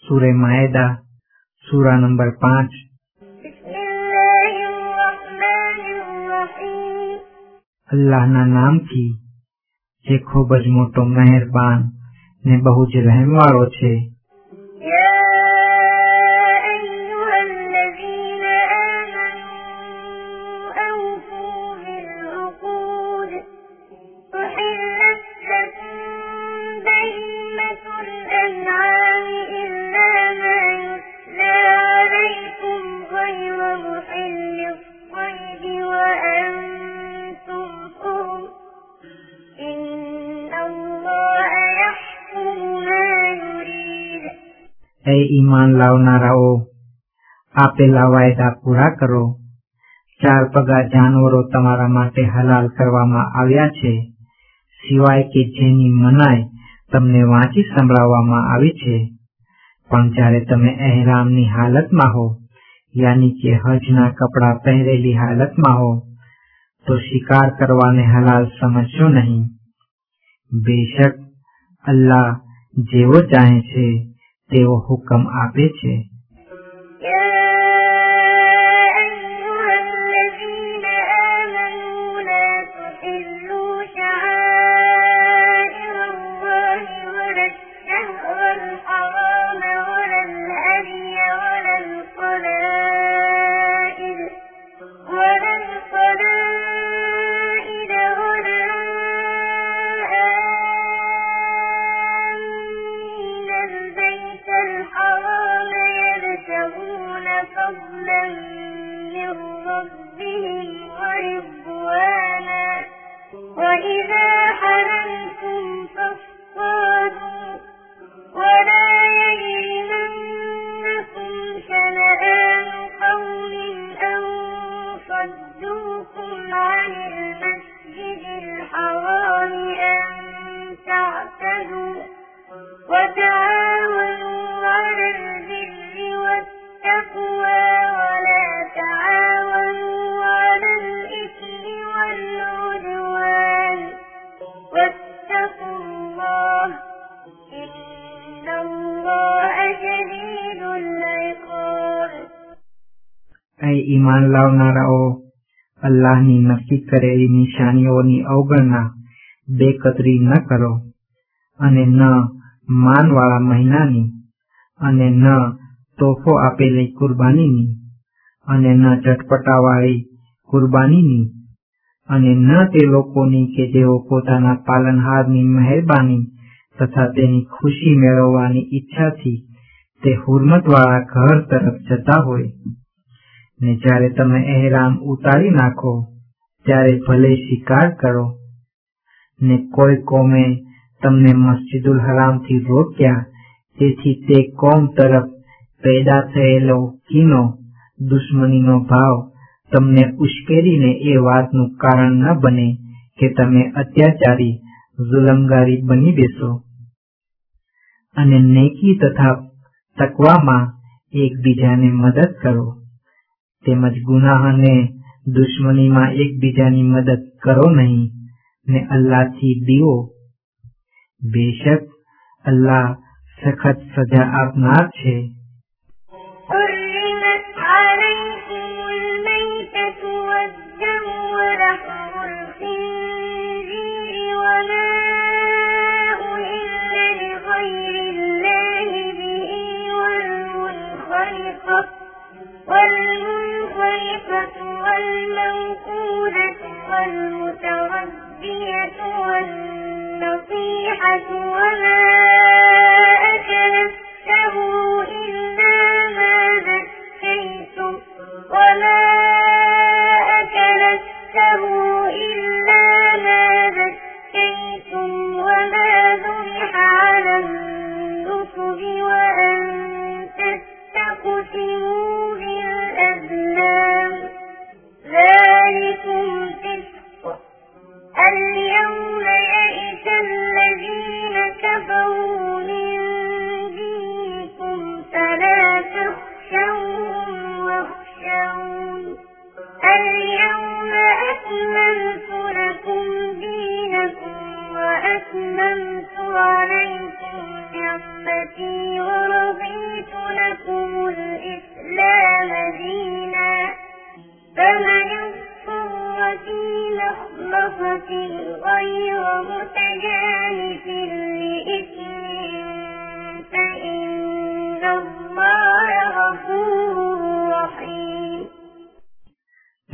सूरह मायदा सूरा नंबर 5। अल्लाहना नामथी जे खूब ज मोटो मेहरबान ने बहु ज रहम वाळो छे। ए ईमान लावनाराओ, आपेला वायदा पूरा करो। 4 पगा जानवरो तमारा माटे हलाल करवामां आव्या छे, सिवाय के जेनी मनाई तमने वांची संभळाववामां आवी छे। पण ज्यारे तमे एहरामनी हालतमां हो, यानी के हजना कपड़ा पहेरेली हालतमां हो, तो शिकार करवाने हलाल समझशो नहीं। बेशक अल्लाह जेवो चाहे छे तेवो हुकम आपे छे। ईमान लावनाराओ, अल्लाहनी नक्की करेली निशानीओनी अवगणना बेकदरी न करो, अने न मानवाळा महीनानी, अने न तोहफो आपेली कुर्बानीनी, अने न झटपटावाळी कुर्बानीनी, अने न ते लोकोनी के जेओ पोताना पालनहारनी मेहरबानी तथा तेनी खुशी मेळववानी इच्छाथी ते हुरमतवाळा घर तरफ जता होय। ने ज्यारे तमे एहराम उतारी नाखो त्यारे भले शिकार करो। ने कोई कोमे तमने मस्जिदुल हराम थी रोक्या तेथी ते कोम तरफ पैदा थयेलो कीनो दुश्मनीनो भाव तमने उश्केरीने ए वातनुं कारण न बने के तमे अत्याचारी जुलमगारी बनी बेसो। अने नेकी तथा तकवामां एकबीजाने मदद करो, तेमज गुनाह ने दुश्मनी में एकबीजानी मदद करो नहीं, ने अल्लाह थी बीओ। बेशक अल्लाह सखत सजा आपनार छे। والموقودة والمتردية والنصيحة وما أكل السبع إلا ما ذكيتم وما ذبح على النصب وأن تستقسموا بالأزلام ذلكم فسق اليوم يئس الذين كفروا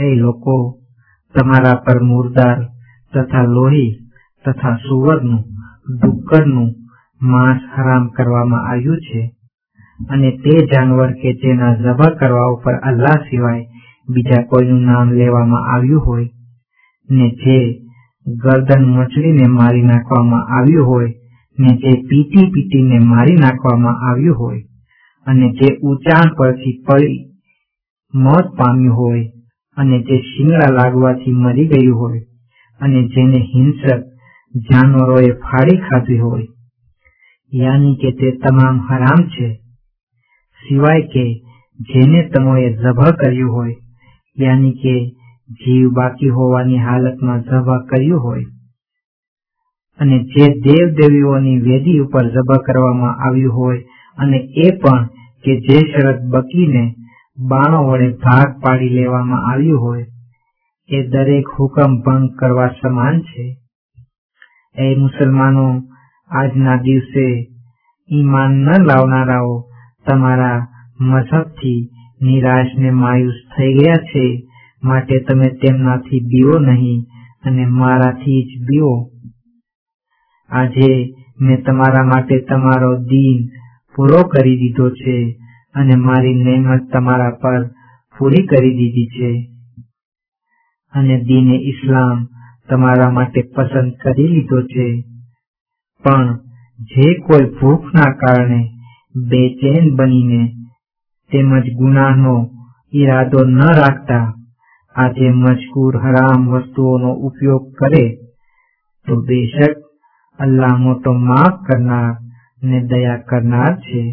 એ લોકો, તમારા પર મુર્દાર તથા લોહી તથા સુવરનું, ડુક્કરનું માંસ હરામ કરવામાં આવ્યું છે, અને તે જાનવર કે જેના ઝબહ કરવા ઉપર અલ્લાહ સિવાય બીજા કોઈનું નામ લેવામાં આવ્યું હોય, ને જે ગરદન મચડીને મારી નાખવામાં આવ્યું હોય, ને જે પીટીને મારી નાખવામાં આવ્યું હોય, અને જે ઊંચાણ પરથી પડી મોત પામ્યું હોય, અને જે શિંગડા લાગવાથી મરી ગયું હોય, અને જેને હિંસક જાનવરોએ ફાડી ખાધી હોય, યાની કે તે તમામ હરામ છે, સિવાય કે જેને તમોએ ઝબહ કર્યું હોય, યાની કે જીવ બાકી હોવાની હાલતમાં ઝબહ કર્યું હોય, અને જે દેવદેવીઓની વેદી ઉપર ઝબહ કરવામાં આવ્યું હોય, અને એ પણ કે જે શરત બકીને બાણો વડે ભાગ પાડી લેવામાં આવ્યું હોય, એ દરેક હુકમ ભંગ કરવા સમાન છે. એ મુસલમાનો, આજના દિવસે ઈમાન ન લાવનારાઓ તમારા મઝહબથી નિરાશ ને માયુસ થઈ ગયા છે, માટે તમે તેમનાથી બીવો નહીં અને મારાથી જ બીવો. આજે મેં તમારા માટે તમારો દીન પૂરો કરી દીધો છે, અને મારી નેમત તમારા પર પૂરી કરી દીધી છે, અને દીને ઇસ્લામ તમારા માટે પસંદ કરી લીધો છે. પણ જે કોઈ ભૂખના કારણે બેચેન બનીને તેમજ ગુનાહનો ઈરાદો ન રાખતા આજે મજકૂર હરામ વસ્તુઓનો ઉપયોગ કરે, તો બેશક અલ્લાહ મોટો માફ કરનાર ને દયા કરનાર છે.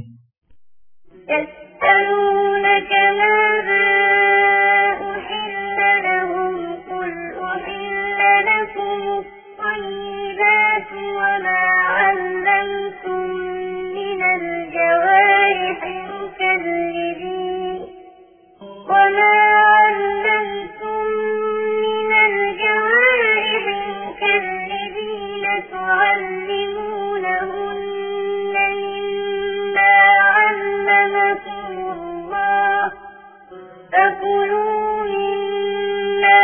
يسألونك ماذا أحل لهم قل أحل لكم الطيبات وما علمتم من الجوارح مكذبين تعلمونهن مما علمكم الله فكلوا مما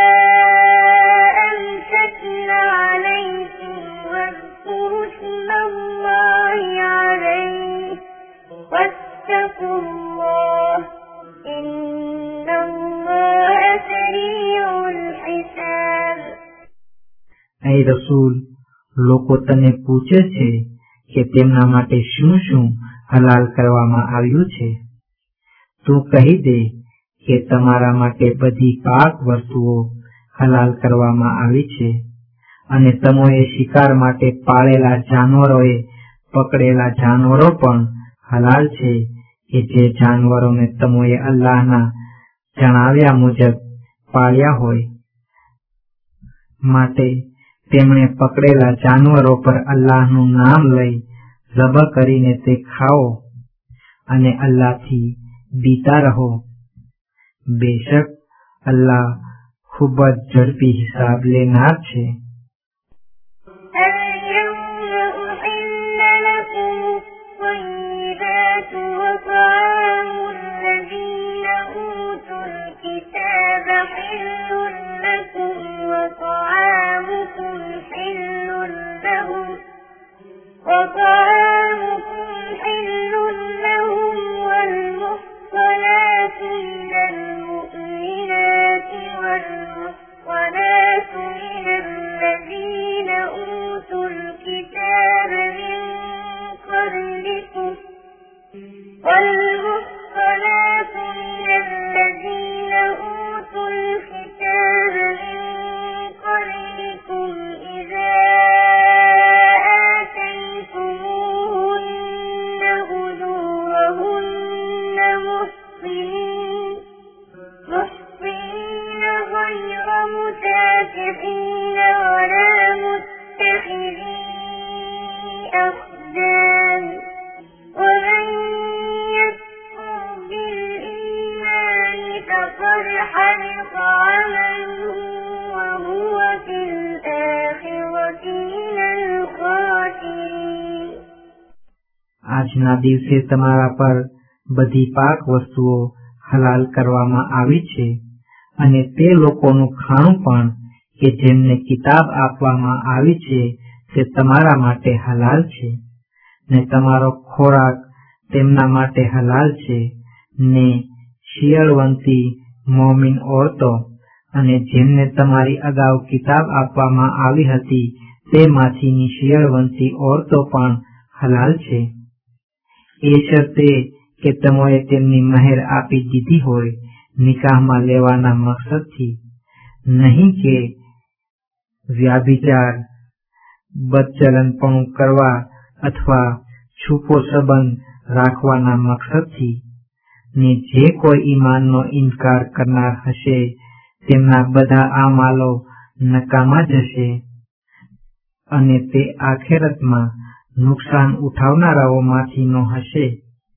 أمسكن عليكم واذكروا اسم الله عليه واتقوا الله إن الله سريع الحساب. એ રસૂલ, લોકો તને પૂછે છે કે તેમના માટે શું શું હલાલ કરવામાં આવ્યું છે. તું કહી દે કે તમારા માટે બધી પાક વસ્તુઓ હલાલ કરવામાં આવી છે, અને તમોએ શિકાર માટે પાળેલા જાનવરોએ પકડેલા જાનવરો પણ હલાલ છે, કે જે જાનવરોને તમોએ અલ્લાહના જણાવ્યા મુજબ પાળ્યા હોય. માટે તેમણે પકડેલા જાનવરો પર અલ્લાહનું નામ લઈ ઝબહ કરીને તે ખાઓ, અને અલ્લાહથી બીતા રહો. બેશક અલ્લાહ ખૂબ જ ઝડપી હિસાબ લેનાર છે. اليوم أحل لكم الطيبات وطعام الذين أوتوا الكتاب حل لكم وطعامكم حل لهم والمحصنات من المؤمنات والمحصنات من الذين أوتوا الكتاب من قبلكم إذا آتيتموهن أجورهن محصنين غير مسافحين ولا متخذي أخدان ومن يكفر بالإيمان فقد حبط عمله وهو في الآخرة من الخاسرين. આજના દિવસે તમારા પર બધી પાક વસ્તુઓ હલાલ કરવામાં આવી છે, અને તે લોકોનું ખાણું પણ કે જેમને કિતાબ આપવામાં આવી છે તે તમારા માટે હલાલ છે, ને તમારો ખોરાક તેમના માટે હલાલ છે, ને શિયળવંતી મોમીન ઓરતો અને જેમને તમારી અગાઉ કિતાબ આપવામાં આવી હતી તેમાંથીની શિયળવંતી ઓરતો પણ હલાલ છે, એ શરતે કે તમોએ તેમની મહેર આપી દીધી હોય નિકાહમાં લેવાના મકસદથી, નહીં કે વ્યાભિચાર, બદચલનપણું કરવા અથવા છૂપો સંબંધ રાખવાના મકસદથી. ને જે કોઈ ઈમાનનો ઇનકાર કરનાર હશે તેમના બધા આમાલો નકામા જશે અને તે આખેરતમાં નુકસાન ઉઠાવનારાઓમાંથીનો હશે.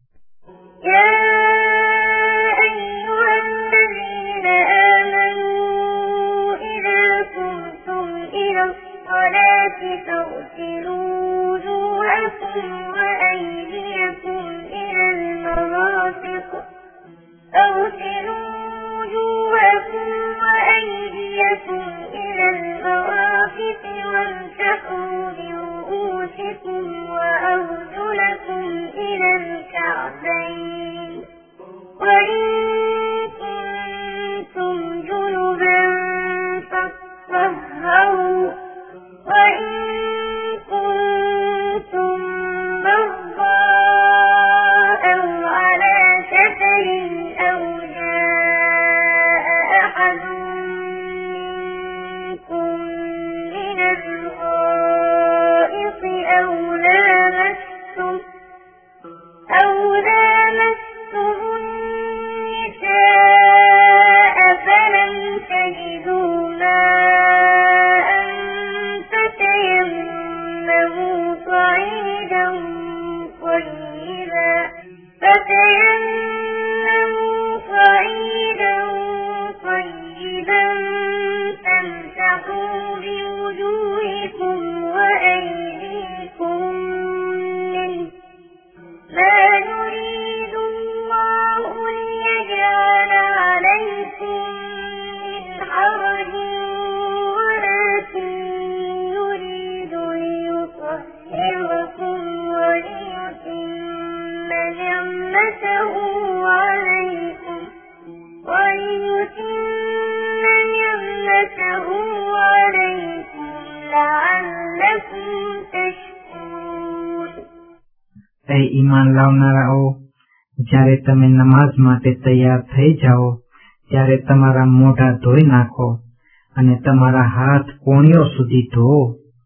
એ ઈમાન લાવનારાઓ, જ્યારે તમે નમાઝ માટે તૈયાર થઈ જાઓ ત્યારે તમારા મોઢા ધોઈ નાખો અને તમારા હાથ કોણીઓ સુધી ધોવો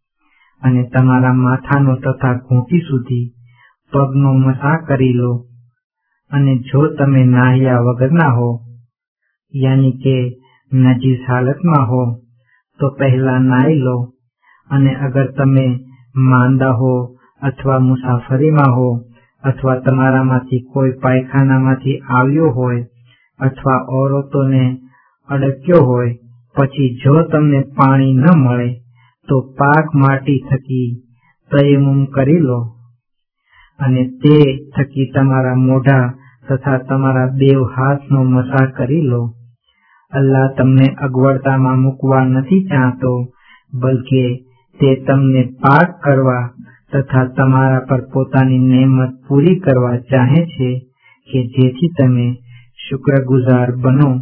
અને તમારા માથાનો તથા ઘૂંટી સુધી પગનો મસા કરી લો. અને જો તમે નાહ્યા વગરના હો યાની કે નજીસ હાલતમાં હો તો પહેલા નાહી લો. અને અગર તમે માંદા હો અથવા મુસાફરીમાં હો અથવા તમારામાંથી કોઈ પાયખાનામાંથી આવ્યો હોય અથવા ઔરતોને અડક્યો હોય, પછી જો તમને પાણી ન મળે તો પાક માટી થકી તયમ્મુમ કરી લો અને તે થકી તમારા મોઢા તથા તમારા બેવ હાથનો મસા કરી લો. અલ્લાહ તમને અગવડતામાં મૂકવા નથી ચાહતો, બલકે તે તમને પાક કરવા તથા તમારા પર પોતાની નેમત પૂરી કરવા ચાહે છે કે જેથી તમે શુક્રગુજાર બનો.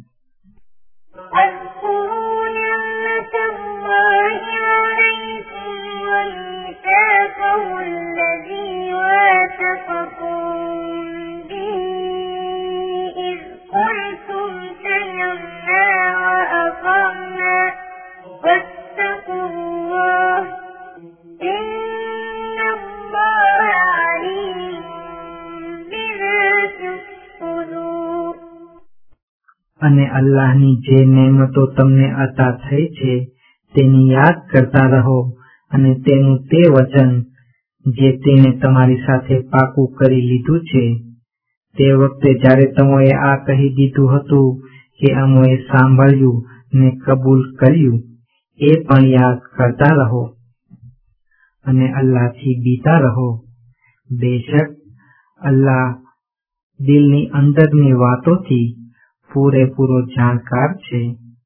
અને અલ્લાહની જે નેમતો તમને અતા થઈ છે તેની યાદ કરતા રહો અને તેનું તે વચન જે તેને તમારી સાથે પાકું કરી લીધું છે. તે વખતે જ્યારે તમોએ આ કહી દીધું હતું કે અમોએ સાંભળ્યું ને કબૂલ કર્યું, એ પણ યાદ કરતા રહો અને અલ્લાહથી બીતા રહો. બેશક અલ્લાહ દિલની અંદરની વાતોથી પૂરેપૂરો જાણકાર છે.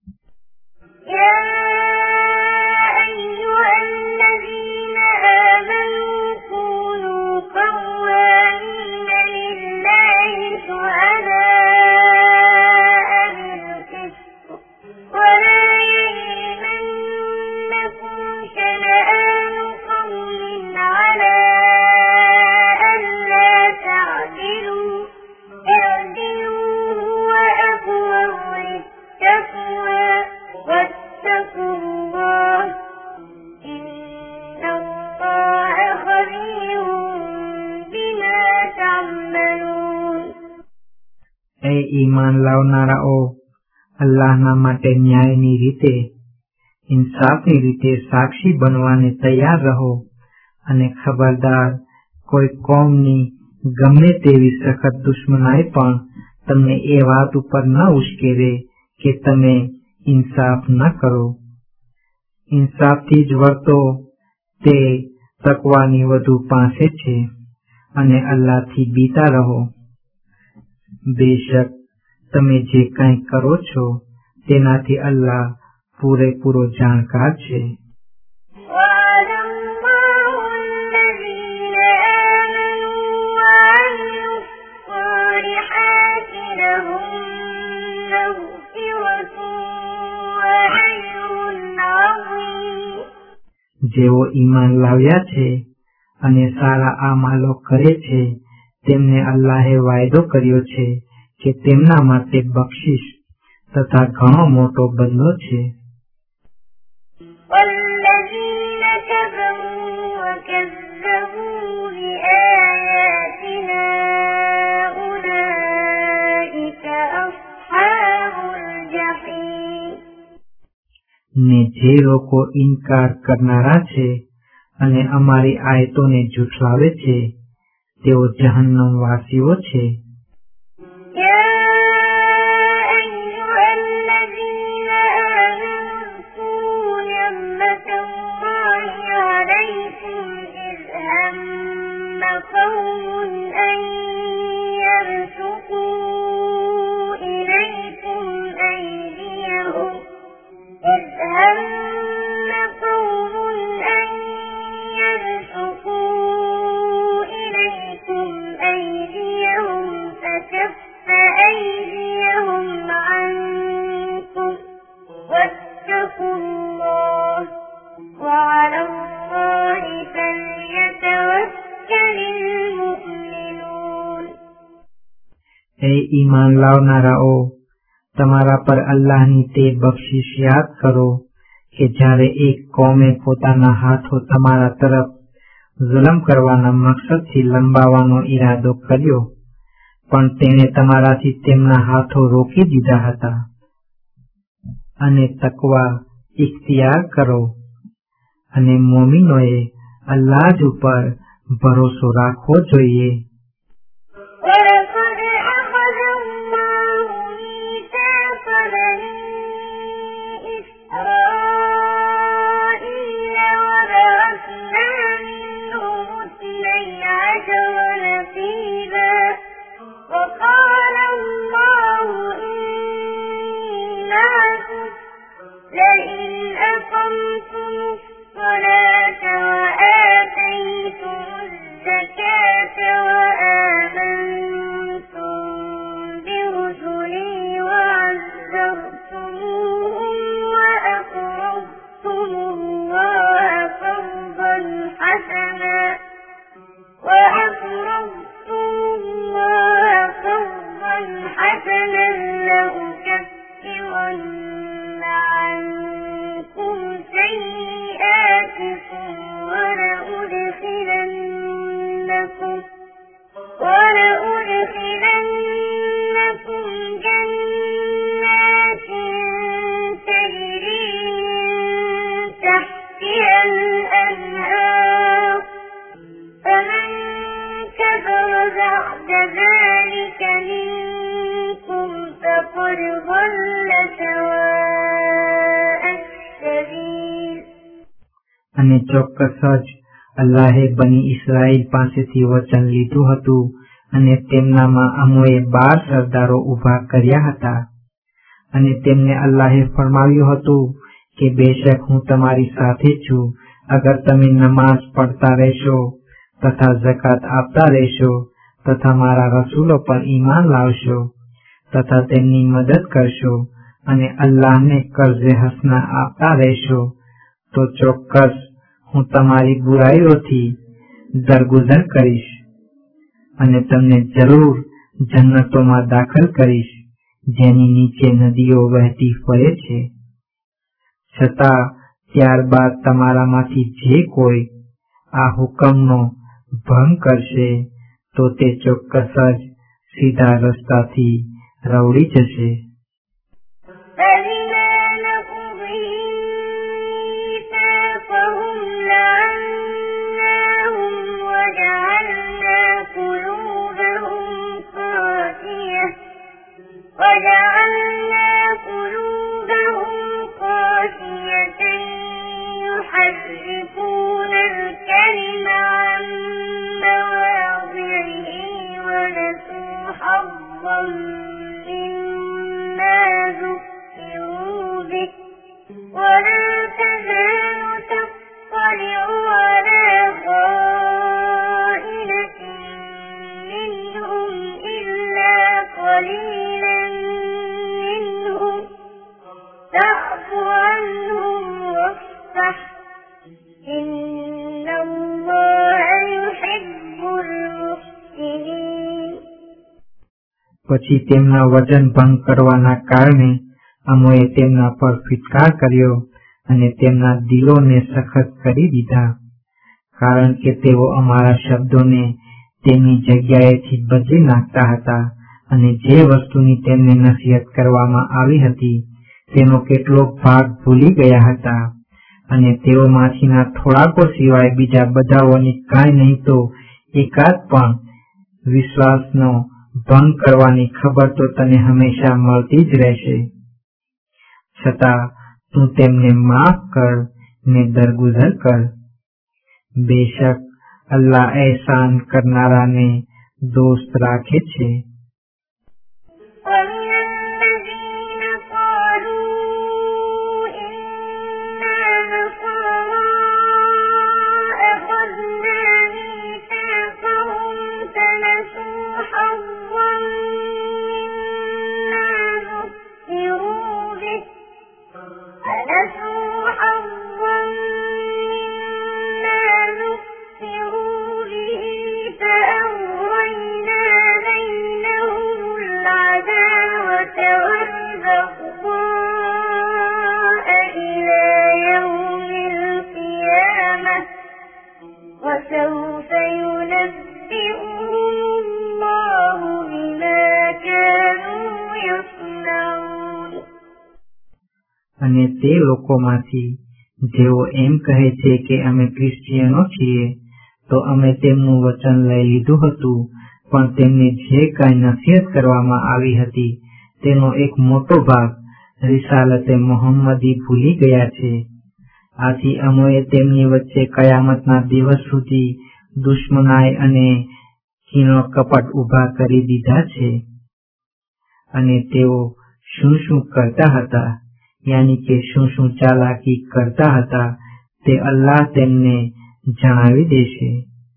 એ ઈમાન લાવનારાઓ, અલ્લાહના માટે ન્યાયની રીતે, ઇન્સાફની રીતે સાક્ષી બનવાને તૈયાર રહો અને ખબરદાર, કોઈ કોમની ગમે તેવી સખત દુશ્મનાઈ પણ તમને એ વાત ઉપર ન ઉશ્કેરે કે તમે ઇન્સાફ ન કરો. ઇન્સાફથી જ વર્તો, તે તકવાની વધુ પાસે છે અને અલ્લાહથી બીતા રહો. બેશક તમે જે કંઈ કરો છો તેનાથી અલ્લાહ પૂરેપૂરો જાણકાર છે. જેઓ ઈમાન લાવ્યા છે અને સારા આમાલો કરે છે, તેમને અલ્લાહે વાયદો કર્યો છે કે તેમના માટે બક્ષિસ તથા ઘણો મોટો બદલો છે. ને જે લોકો ઇનકાર કરનારા છે અને અમારી આયતોને જુઠલાવે છે, તેઓ જહન્નમ વાસીઓ છે. એ ઈમાન લાવનારાઓ, તમારા પર અલ્લાહની તે બક્ષિશ યાદ કરો કે જ્યારે એક કોમે પોતાના હાથો તમારા તરફ જુલમ કરવાના મકસદથી લંબાવવાનો ઈરાદો કર્યો, પણ તેણે તમારાથી તેમના હાથો રોકી દીધા હતા. અને તકવા ઇખ્તિયાર કરો અને મોમીનોએ અલ્લાહ જ ઉપર ભરોસો રાખવો જોઈએ. અને ચોક્કસ જ અલ્લાહે બની ઇસ્રાઈલ પાસેથી વચન લીધું હતું અને તેમનામાં અમોએ 12 સરદારો ઉભા કર્યા હતા. અને તેમને અલ્લાહે ફરમાવ્યું હતું કે બેશક હું તમારી સાથે છું અગર તમે નમાઝ પડતા રહેશો તથા ઝકાત આપતા રહેશો તથા મારા રસૂલો પર ઈમાન લાવશો તથા તેમની મદદ કરશો અને અલ્લાહને કર્જે હસના આપતા રહેશો તો ચોક્કસ હું તમારી બુરાઈઓથી દરગુજર કરીશ અને તમને જરૂર જન્નતોમાં દાખલ કરીશ જેની નીચે નદીઓ વહેતી ફરે છે. છતાં ત્યારબાદ તમારામાંથી જે કોઈ આ હુકમનો ભંગ કરશે તો તે ચોક્કસ જ સીધા રસ્તાથી રવડી જશે. وجعلنا قلوبهم قاسية يحرفون الكلم عن مواضعه ونسوا حظا مما ذكروا به ولا تزال تطلع على خائنة منهم إلا قليلا فاعف عنهم واصفح إن الله يحب المحسنين. પછી તેમના વચન ભંગ કરવાના કારણે અમોએ તેમના પર ફિટકાર કર્યો અને તેમના દિલોને સખત કરી દીધા કારણ કે તેઓ અમારા શબ્દોને તેમની જગ્યાએથી બદલી નાખતા હતા અને જે વસ્તુની તેમને નસીહત કરવામાં આવી હતી તેનો કેટલોક ભાગ ભૂલી ગયા હતા અને તેઓમાંથીના થોડાકો સિવાય બીજા બધાઓની કાંઈ નહીં તો એકાદ પણ વિશ્વાસનો ભંગ કરવાની ખબર તો તને હંમેશા મળતી જ રહેશે. છતાં તું તેમને માફ કર ને દરગુજર કર. બેશક અલ્લાહ એહસાન કરનારાને દોસ્ત રાખે છે. અને તે લોકોમાંથી જેઓ એમ કહે છે કે અમે ક્રિશ્ચિયનો છીએ તો અમે તેમનું વચન લઈ લીધું હતું પણ તેમને જે કાંઈ નસીહત કરવામાં આવી હતી તેનો એક મોટો ભાગ રિસાલતે મોહમ્મદી ભૂલી ગયા છે. આથી અમોએ તેમની વચ્ચે કયામતના દિવસ સુધી દુશ્મનાઈ અને કીનો કપટ ઉભા કરી દીધા છે. અને તેઓ શું શું કરતા હતા યાની કે શું શું ચાલાકી કરતા હતા તે અલ્લાહ તેમને જણાવી દેશે.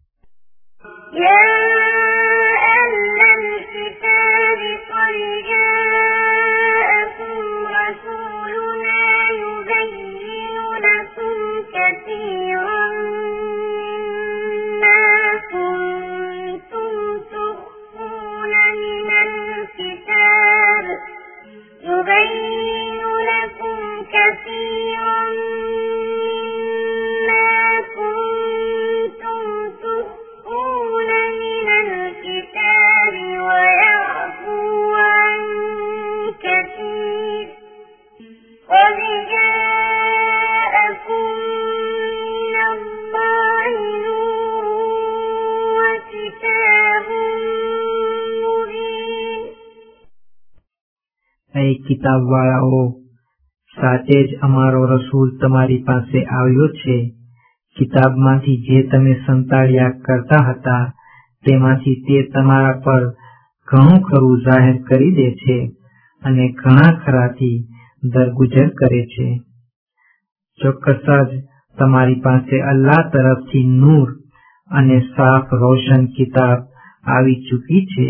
કિતાબ વાળાઓ, સાચે જ અમારો રસૂલ તમારી પાસે આવ્યો છે. કિતાબમાંથી જે તમે સંતાડ્યા કરતા હતા તેમાંથી તે તમારા પર ઘણું ખરું જાહેર કરી દે છે અને ઘણા ખરાથી દરગુજર કરે છે. ચોક્કસ જ તમારી પાસે અલ્લાહ તરફથી નૂર અને સાફ રોશન કિતાબ આવી ચૂકી છે.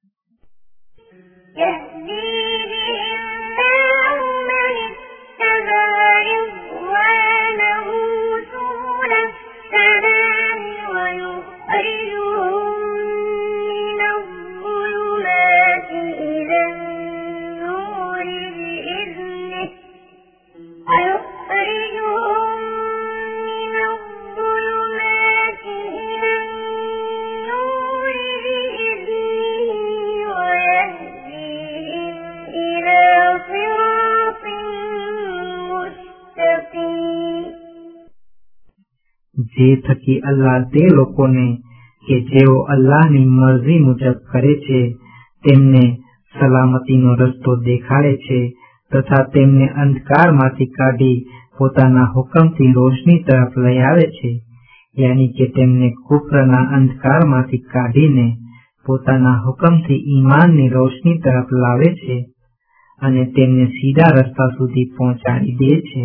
જે થકી અલ્લાહ તે લોકોને કે જેઓ અલ્લાહની મરજી મુજબ કરે છે તેમને સલામતીનો રસ્તો દેખાડે છે તથા તેમને અંધકારમાંથી કાઢી પોતાના હુકમથી રોશની તરફ લઈ આવે છે. યાની કે તેમને કુફરના અંધકારમાંથી કાઢીને પોતાના હુકમથી ઈમાનની રોશની તરફ લાવે છે અને તેમને સીધા રસ્તા સુધી પહોંચાડી દે છે.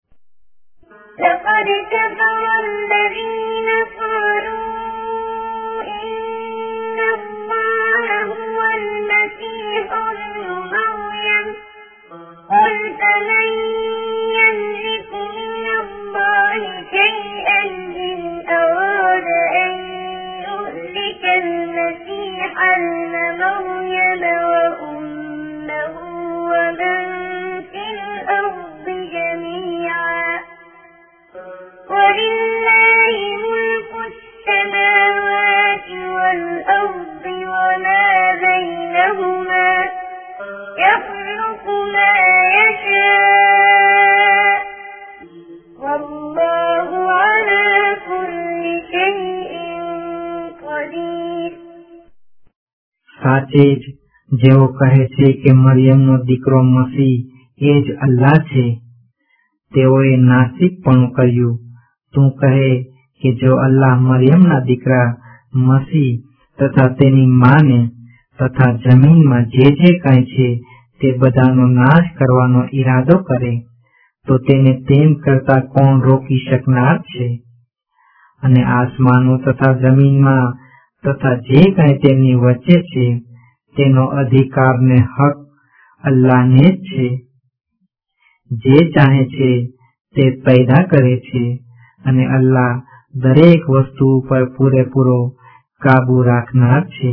સાચે જ જેઓ કહે છે કે મરિયમનો દીકરો મસીહ એ જ અલ્લાહ છે તેઓએ નાસ્તિકપણું કર્યું. તું કહે કે જો અલ્લાહ મરિયમના દીકરા મસીહ તથા તેની માને તથા જમીનમાં જે કંઈ છે તે બધાનો નાશ કરવાનો ઈરાદો કરે તો તેને તેમ કરતા કોણ રોકી શકનાર છે? અને આસમાનો તથા જમીનમાં તથા જે કંઈ તેમની વચ્ચે છે તેનો અધિકાર ને હક અલ્લાહને જ છે. જે ચાહે છે તે પેદા કરે છે અને અલ્લાહ દરેક વસ્તુ ઉપર પૂરેપૂરો કાબુ રાખનાર છે.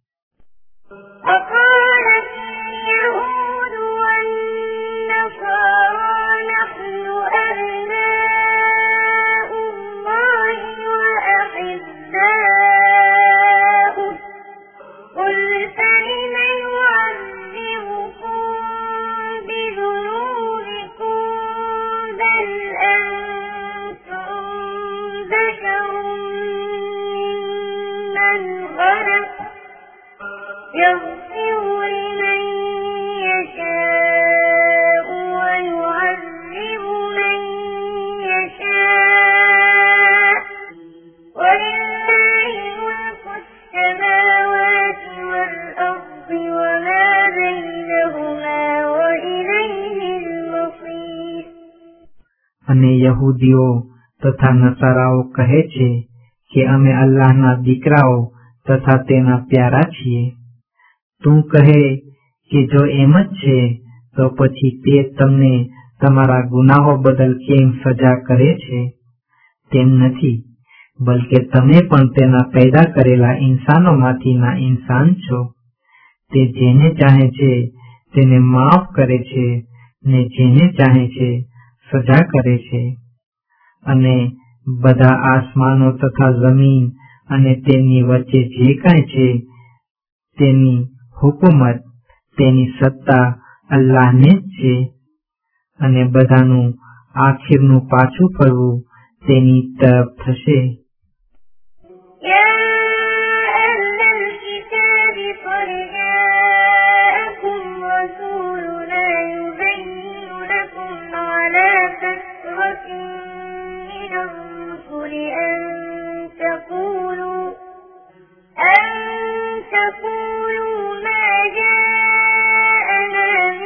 અને યહૂદીઓ તથા નસારાઓ કહે છે કે અમે અલ્લાહના દીકરાઓ તથા તેના પ્યારા છીએ. તું કહે કે જો એમ જ છે તો પછી તે તમને તમારા ગુનાહો બદલ કેમ સજા કરે છે? તેમ નથી, બલકે તમે પણ તેના પેદા કરેલા ઇન્સાનોમાંથી ના ઇન્સાન છો. તે જેને ચાહે છે તેને માફ કરે છે ને જેને ચાહે છે સજા કરે છે. અને બધા આસમાનો તથા જમીન અને તેમની વચ્ચે જે કાંઈ છે તેની હુકુમત તેની સત્તા અલ્લાહને જ છે અને બધાનું આખીરનું પાછું ફરવું તેની તરફ થશે. تقولوا ما جاءنا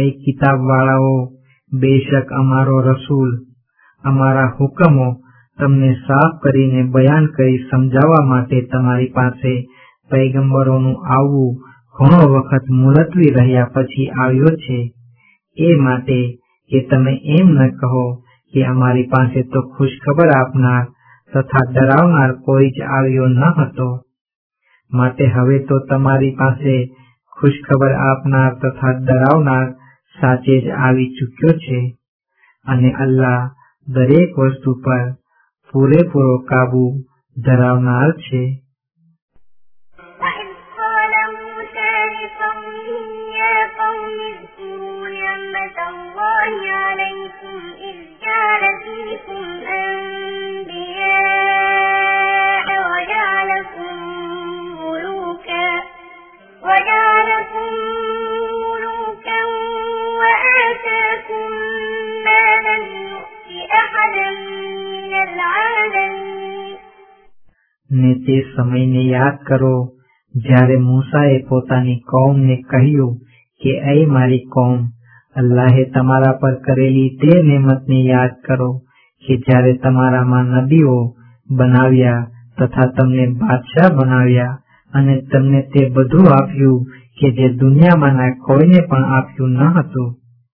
એ કિતાબવાળાઓ, બેશક અમારો રસૂલ અમારા હુકમો તમને સાફ કરીને બયાન કરી સમજાવવા માટે તમારી પાસે પૈગંબરોનું આવવું ઘણો વખત મુલતવી રહ્યા પછી આવ્યો છે, એ માટે કે તમે એમ ન કહો કે અમારી પાસે તો ખુશખબર આપનાર તથા ડરાવનાર કોઈ જ આવ્યો ન હતો. માટે હવે તો તમારી પાસે ખુશખબર આપનાર તથા ડરાવનાર સાચે જ આવી ચૂક્યો છે, અને અલ્લાહ દરેક વસ્તુ પર પૂરેપૂરો કાબુ ધરાવનાર છે. ને તે સમયને યાદ કરો જ્યારે મૂસાએ પોતાની કૌમને કહ્યું કે એ મારી કૌમ, અલ્લાહે તમારા પર કરેલી તે નેમતને યાદ કરો કે જ્યારે તમારામાં નબીઓ બનાવ્યા તથા તમને બાદશાહ બનાવ્યા અને તમને તે બધું આપ્યું કે જે દુનિયામાંના કોઈને પણ આપ્યું ન હતું.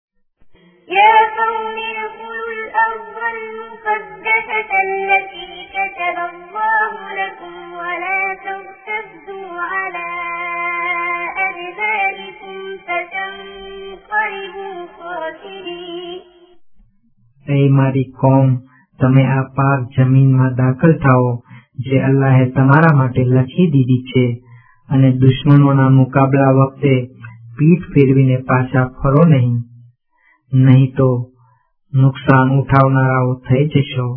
એ મારી કોમ, તમે આ પાક જમીનમાં દાખલ થાઓ જે અલ્લાહે તમારા માટે લખી દીધી છે, અને દુશ્મનોના મુકાબલા વખતે પીઠ ફેરવીને પાછા ફરો નહીં, નહીં તો નુકસાન ઉઠાવનારાઓ થઈ જશો.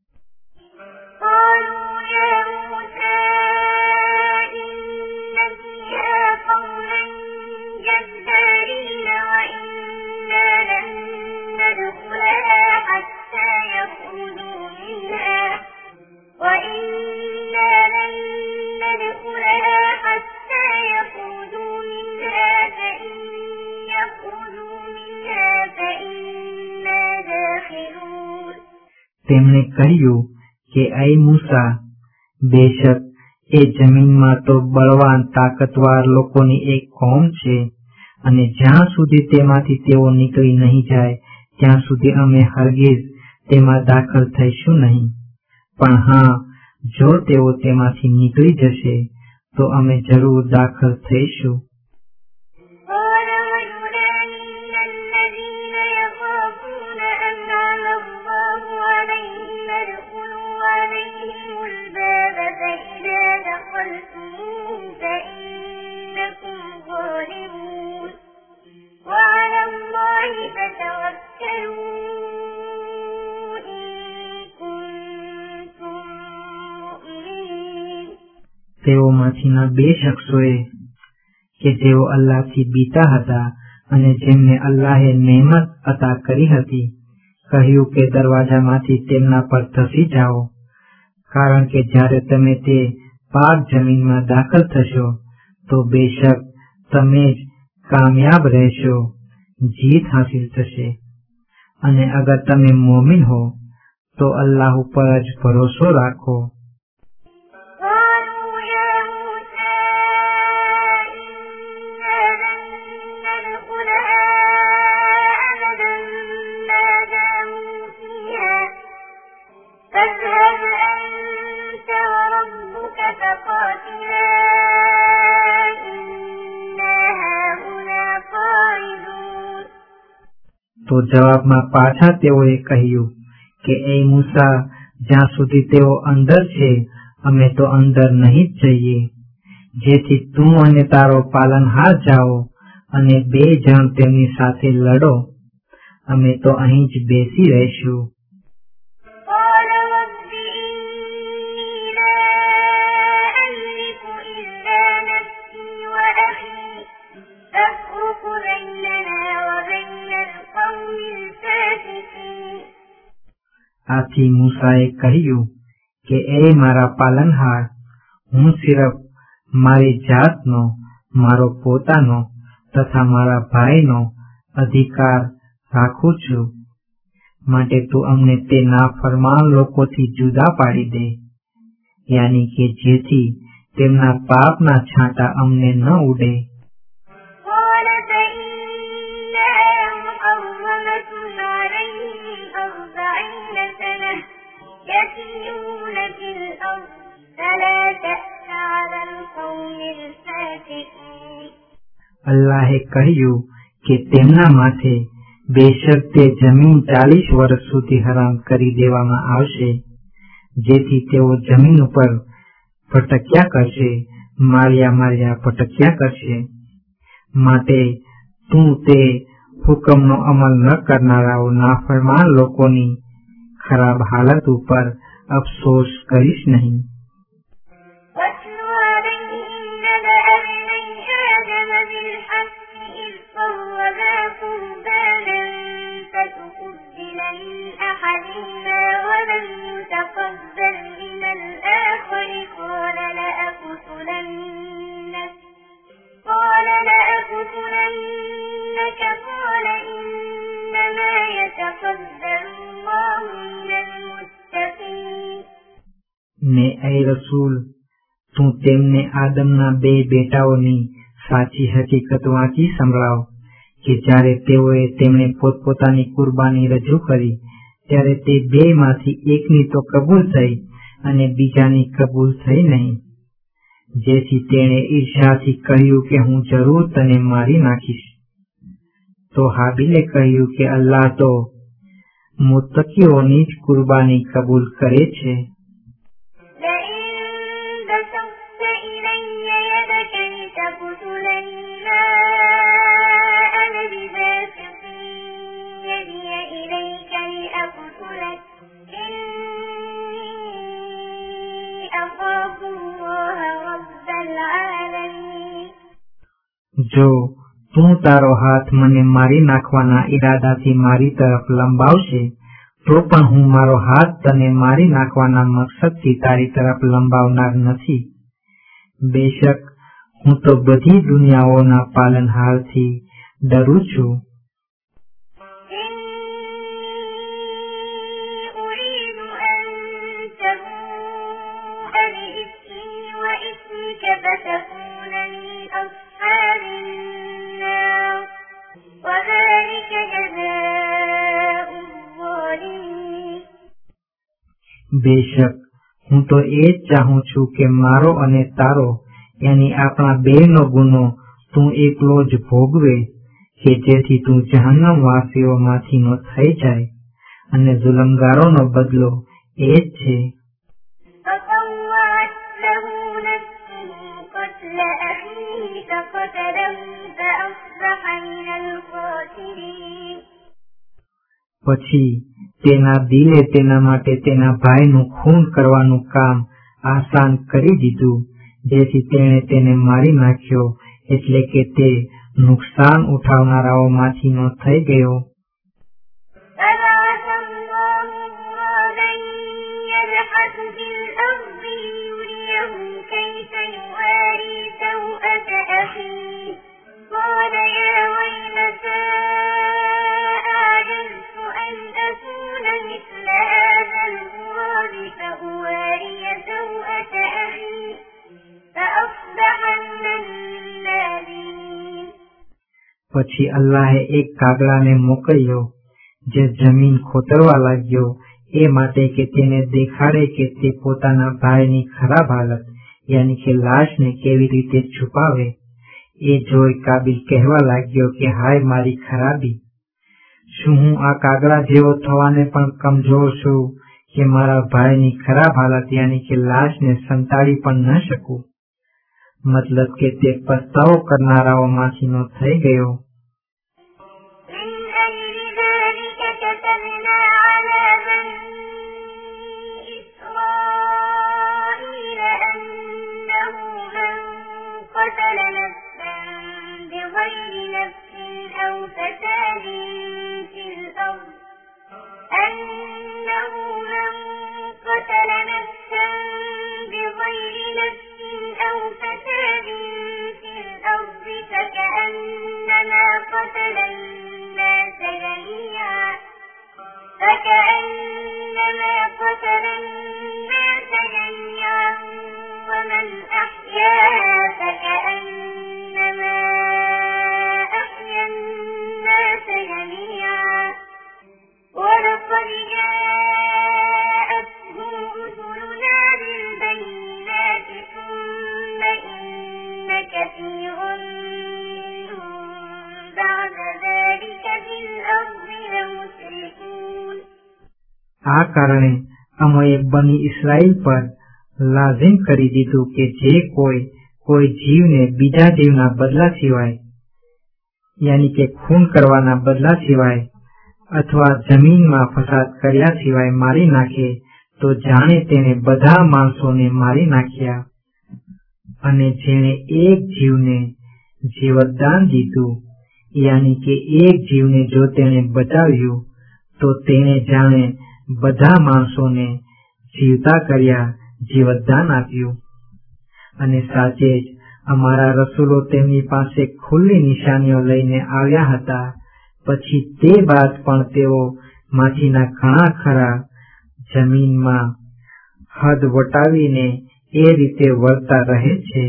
તેમણે કહ્યું કે એ મૂસા, બેશક એ જમીનમાં તો બળવાન તાકતવાર લોકોની એક કોમ છે, અને જ્યાં સુધી તેમાંથી તેઓ નીકળી નહીં જાય ત્યાં સુધી અમે હરગીઝ તેમાં દાખલ થઈશું નહીં. પણ હા, જો તેઓ તેમાંથી નીકળી જશે તો અમે જરૂર દાખલ થઈશું. તેઓમાંથીના બે શખ્સોએ કે જેઓ અલ્લાહથી બીતા હતા અને જેમને અલ્લાહે નેમત અતા કરી હતી, કહ્યું કે દરવાજામાંથી તેમના પર ધસી જાઓ, કારણ કે જ્યારે તમે તે પાક જમીનમાં દાખલ થશો તો બેશક તમે જ કામયાબ રહેશો, જીત હાસિલ થશે. અને અગર તમે મોમિન હો તો અલ્લાહ ઉપર જ ભરોસો રાખો. તો જવાબમાં પાછા તેઓએ કહ્યું કે એ મૂસા, જ્યાં સુધી તેઓ અંદર છે અમે તો અંદર નહીં જ જઈએ, જેથી તું અને તારો પાલનહાર જાઓ અને બે જણ તેમની સાથે લડો, અમે તો અહીં જ બેસી રહીશું. આથી મૂસાએ કહ્યું કે એ મારા પાલનહાર, હું સિર્ફ મારી જાતનો, મારો પોતાનો તથા મારા ભાઈનો અધિકાર રાખું છું. માટે તું અમને તે નાફરમાન લોકોથી જુદા પાડી દે, યાની કે જેથી તેમના પાપના છાંટા અમને ન ઉડે. قال فإنها محرمة عليهم 40 سنة يتيهون في الأرض فلا تأس على القوم الفاسقين. અલ્લાહે કહ્યું કે તેમના માથે બેશક તે જમીન 40 વર્ષ સુધી હરામ કરી દેવામાં આવશે, જેથી તેઓ જમીન ઉપર ભટક્યા કરશે, માર્યા ભટક્યા કરશે. માટે તું તે હુકમનો અમલ ન કરનારાઓ નાફરમાન લોકોની ખરાબ હાલત ઉપર અફસોસ કરીશ નહીં. واتل عليهم نبأ ابني آدم بالحق إذ قربا قربانا فتقبل من أحدهما ولم يتقبل من الآخر قال لأقتلنك قال إنما يتقبل الله من المتقين. ને એ રસૂલ, તું તેમને આદમના 2 બેટાઓની સાચી હકીકત વાંચી સંભળાવ કે જ્યારે તેઓએ તેમણે પોતપોતાની કુરબાની રજૂ કરી ત્યારે તે 2 માંથી એકની તો કબૂલ થઈ અને બીજાની કબૂલ થઈ નહીં, જેથી તેણે ઈર્ષાથી કહ્યું કે હું જરૂર તને મારી નાખીશ. તો હાબીલે કહ્યું કે અલ્લાહ તો મુત્તકીઓની જ કુરબાની કબૂલ કરે છે. જો તું તારો હાથ મને મારી નાખવાના ઈરાદાથી મારી તરફ લંબાવશે તો પણ હું મારો હાથ તને મારી નાખવાના મકસદથી તારી તરફ લંબાવનાર નથી. બેશક હું તો બધી દુનિયાઓના પાલનહારથી ડરું છું. બેશક હું તો એ જ ચાહું છું કે મારો અને તારો યાની આપણા 2નો ગુનો તું એકલો જ ભોગવે કે જેથી તું જહન્નમ વાસીઓમાંથીનો થઈ જાય, અને જુલમગારોનો બદલો એ જ છે. પછી તેના દિલે તેના માટે તેના ભાઈનું ખૂન કરવાનું કામ આસાન કરી દીધું, જેથી તેણે તેને મારી નાખ્યો, એટલે કે તે નુકસાન ઉઠાવનારાઓમાંથીનો થઈ ગયો. પછી અલ્લાહે એક કાગડાને મોકલ્યો જે જમીન ખોતરવા લાગ્યો, એ માટે કે તેને દેખાડે કે તે પોતાના ભાઈની ખરાબ હાલત યાની કે લાશને કેવી રીતે છુપાવે. એ જોઈ કાબિલ કહેવા લાગ્યો કે હાય મારી ખરાબી, શું હું આ કાગડા જેવો થવાને પણ કમજોર છું કે મારા ભાઈની ખરાબ હાલત યાની કે લાશને સંતાડી પણ ન શકું. મતલબ કે તે પસ્તાવો કરનારાઓમાંથીનો થઈ ગયો. فكأنما قتل جميعا فكأنما قتل الناس جميعا ومن أحياها فكأنما أحيا الناس جميعا ولقد جاءتهم رسلنا بالبينات ثم إن كثيرا منهم بعد ذلك في الأرض لمسرفون. આ કારણે અમે બની ઇસ્રાએલ પર લાઝિમ કરી દીધું કે જે કોઈ જીવને બીજા જીવના બદલા સિવાય યાની કે ખૂન કરવાના બદલા સિવાય અથવા જમીનમાં ફસાદ કર્યા સિવાય મારી નાખે તો જાણે તેને બધા માણસોને મારી નાખ્યા. અને જેણે એક જીવને જીવતદાન દીધું યાની કે એક જીવને જો તેણે બચાવ્યું તો તેને જાણે બધા માણસોને જીવતા કર્યા જીવતદાન આપ્યું. અને સાચે જ અમારા રસૂલો તેમની પાસે ખુલ્લી નિશાનીઓ લઈને આવ્યા હતા. પછી તે બાદ પણ તેઓ માંથીના ઘણા ખરા જમીનમાં હદ વટાવીને એ રીતે વળતા રહે છે.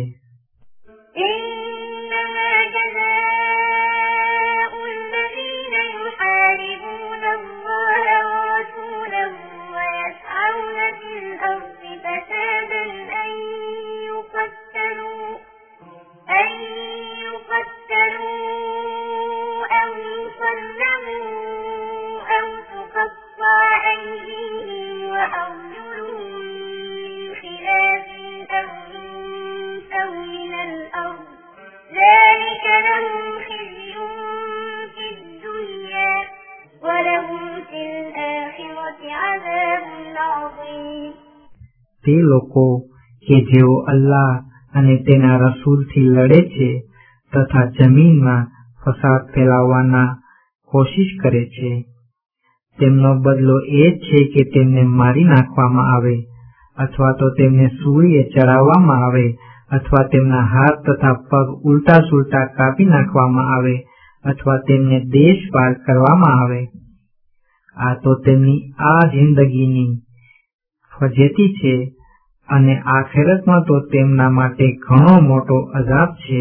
તે લોકો કે જેઓ અલ્લાહ અને તેના રસૂલથી લડે છે તથા જમીનમાં ફસાદ ફેલાવવાના કોશિશ કરે છે તેમનો બદલો એ જ છે કે તેમને મારી નાખવામાં આવે અથવા તો તેમને સૂળીએ ચડાવવામાં આવે અથવા તેમના હાથ તથા પગ ઉલટા સુલટા કાપી નાખવામાં આવે અથવા તેમને દેશ પાર કરવામાં આવે. આ તો તેમની આ જિંદગીની ફજેતી છે અને આખિરતમાં તો તેમના માટે ઘણો મોટો અઝાબ છે.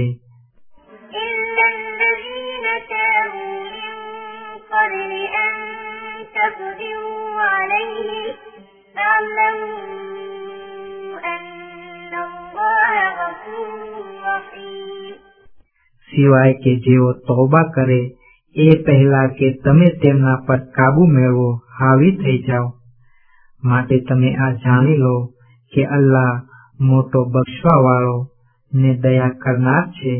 સિવાય કે જેઓ તૌબા કરે એ પહેલા કે તમે તેમના પર કાબુ મેળવો હાવી થઈ જાઓ. માટે તમે આ જાણી લો કે અલ્લાહ મોટો બક્ષવા વાળો ને દયા કરનાર છે.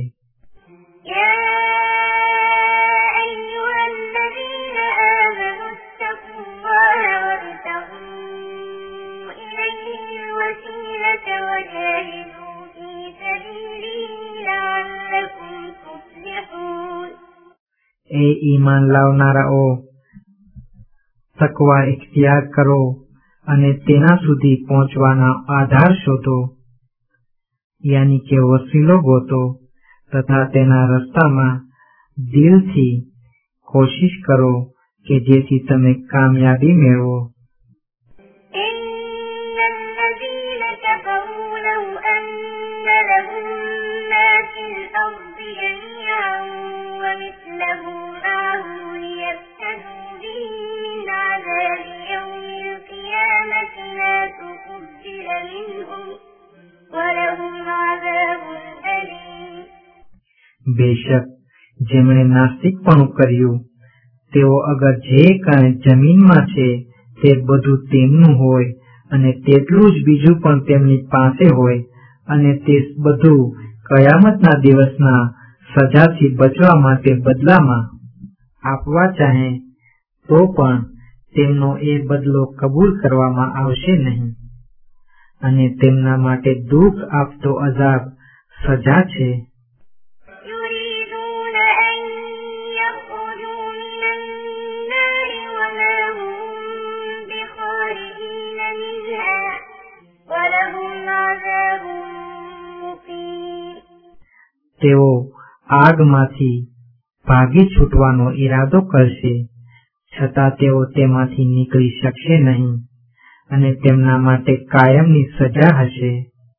એ ઈમાન લાવનારાઓ તકવા ઇખ્તિયાર કરો અને તેના સુધી પહોંચવાના આધાર શોધો યાની કે વસીલો ગોતો તથા તેના રસ્તામાં દિલથી કોશિશ કરો કે જેથી તમે કામયાબી મેળવો. બેશક જેમણે નાસ્તિકપણું કર્યું તેઓ અગર જે કાંઈ જમીનમાં છે તે બધું તેમનું હોય અને તેટલું જ બીજું પણ તેમની પાસે હોય અને તે બધું કયામતના દિવસના સજાથી બચવા માટે બદલામાં આપવા ચાહે તો પણ તેમનો એ બદલો કબૂલ કરવામાં આવશે નહીં અને તેમના માટે દુઃખ આપતો અઝાબ સજા છે. તેઓ આગમાંથી ભાગી છૂટવાનો ઈરાદો કરશે, છતાં તેઓ તેમાંથી નીકળી શકશે નહીં અને તેમના માટે કાયમની સજા હશે.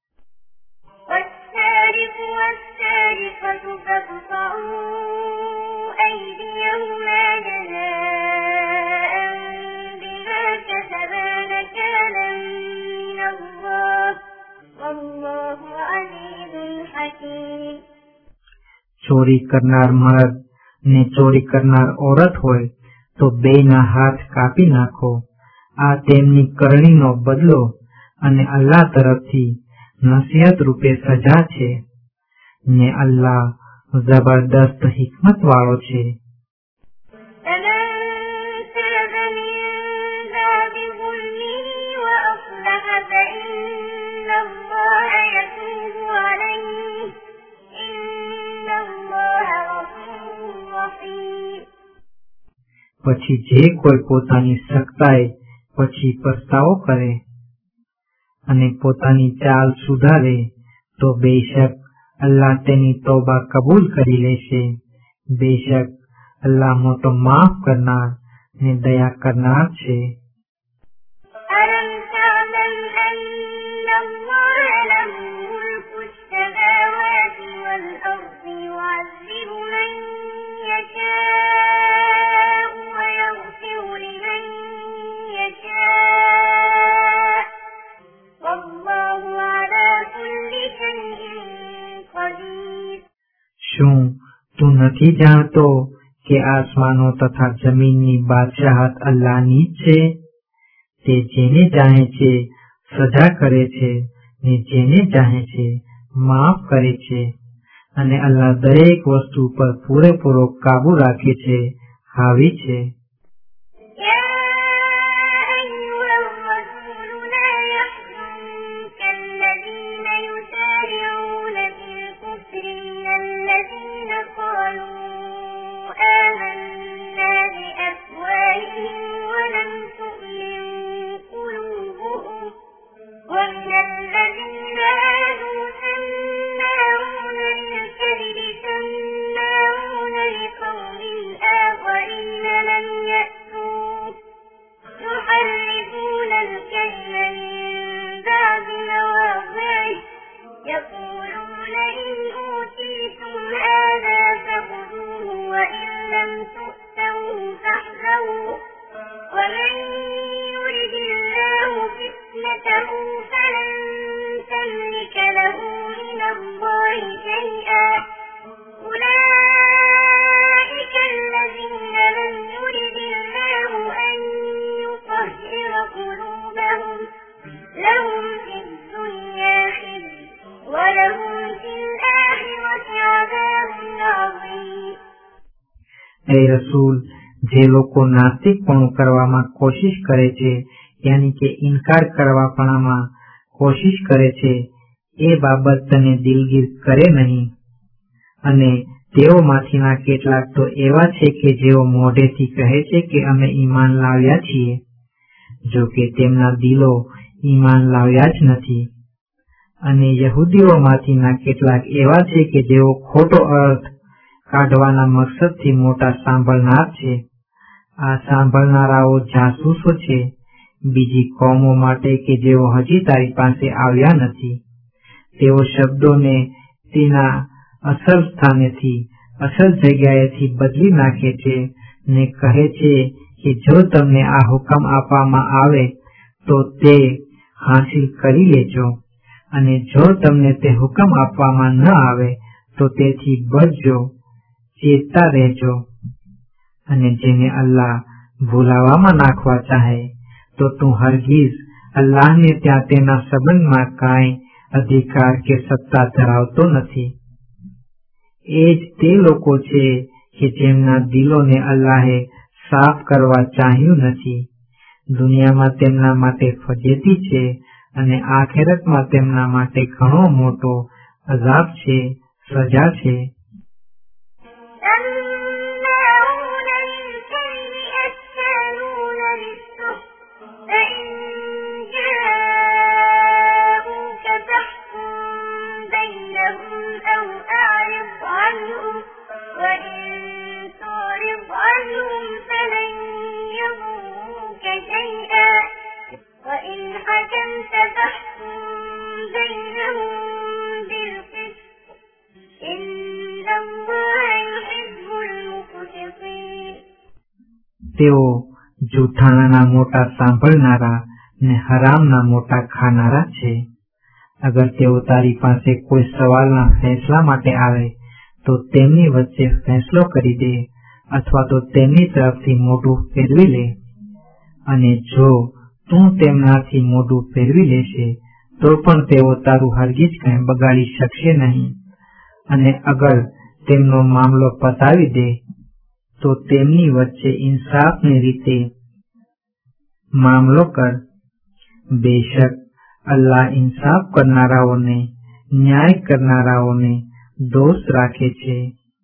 والسارق والسارقة فاقطعوا أيديهما جزاء بما كسبا نكالا من الله والله عزيز حكيم. ચોરી કરનાર મર્દ ને ચોરી કરનાર ઓરત હોય તો બેયના હાથ કાપી નાખો. આ તેમની કરણીનો બદલો અને અલ્લાહ તરફથી નસીહત રૂપે સજા છે, ને અલ્લાહ જબરદસ્ત હિકમત વાળો છે. પછી જે કોઈ પોતાની સખ્તાઈ પછી પસ્તાવો કરે અને પોતાની ચાલ સુધારે તો બેશક અલ્લાહ તેની તૌબા કબૂલ કરી લેશે. બેશક અલ્લાહ મોટો માફ કરનાર ને દયા કરનાર છે. શું તું નથી જાણતો કે આસમાનો તથા જમીનની બાદશાહત અલ્લાહની જ છે? તે જેને ચાહે છે સજા કરે છે ને જેને ચાહે છે માફ કરે છે, અને અલ્લાહ દરેક વસ્તુ પર પૂરેપૂરો કાબુ રાખે છે, હાવી છે. એ રસૂલ, જે લોકો નાસ્તિકપણું કરવામાં કોશિશ કરે છે, યાની કે ઇનકાર કરવાપણામાં કોશિશ કરે છે, એ બાબત તને દિલગીર કરે નહીં. અને તેઓમાંથીના કેટલાક તો એવા છે કે જેઓ મોઢેથી કહે છે કે અમે ઈમાન લાવ્યા છીએ, જો કે તેમના દિલો ઈમાન લાવ્યા જ નથી. અને યહૂદીઓમાંથીના કેટલાક એવા છે કે જેઓ ખોટો અર્થ કાઢવાના મકસદથી મોટા સાંભળનાર છે. આ સાંભળનારાઓ જાસૂસો છે બીજી કોમો માટે કે જેઓ હજી તારી પાસે આવ્યા નથી. તેઓ શબ્દોને તેના અસલ સ્થાનેથી અસલ જગ્યાએથી બદલી નાખે છે ને કહે છે કે જો તમને આ હુકમ આપવામાં આવે તો તે હાંસિલ કરી લેજો, અને જો તમને તે હુકમ આપવામાં ન આવે તો તેથી બચજો, ચેતતા રહેજો. અને જેને અલ્લાહ ભૂલાવામાં નાખવા ચાહે તો તું હરગીઝ અલ્લાહને ત્યાં તેના સંબંધમાં કાંઈ અધિકાર કે સત્તા ધરાવતો નથી. એ જ તે લોકો છે કે જેમના દિલોને અલ્લાહે સાફ કરવા ચાહ્યું નથી. દુનિયામાં તેમના માટે ફજેતી છે અને આખેરતમાં તેમના માટે ઘણો મોટો અઝાબ છે, સજા છે. તેઓ જૂઠાણાના મોટા સાંભળનારા ને હરામના મોટા ખાનારા છે. અગર તેઓ તારી પાસે કોઈ સવાલના ફેંસલા માટે આવે તો તેમની વચ્ચે ફેંસલો કરી દે અથવા તો તેમની તરફથી મોઢું ફેરવી લે. અને જો તું તેમનાથી મોઢું ફેરવી લેશે તો પણ તેઓ તારું હરગીજ કંઈ બગાડી શકશે નહીં. અને અગર તેમનો મામલો પતાવી દે તો તેમની વચ્ચે ઇન્સાફની રીતે મામલો કર. બેશક અલ્લાહ ઇન્સાફ કરનારાઓને ન્યાય કરનારાઓને દોષ રાખે છે.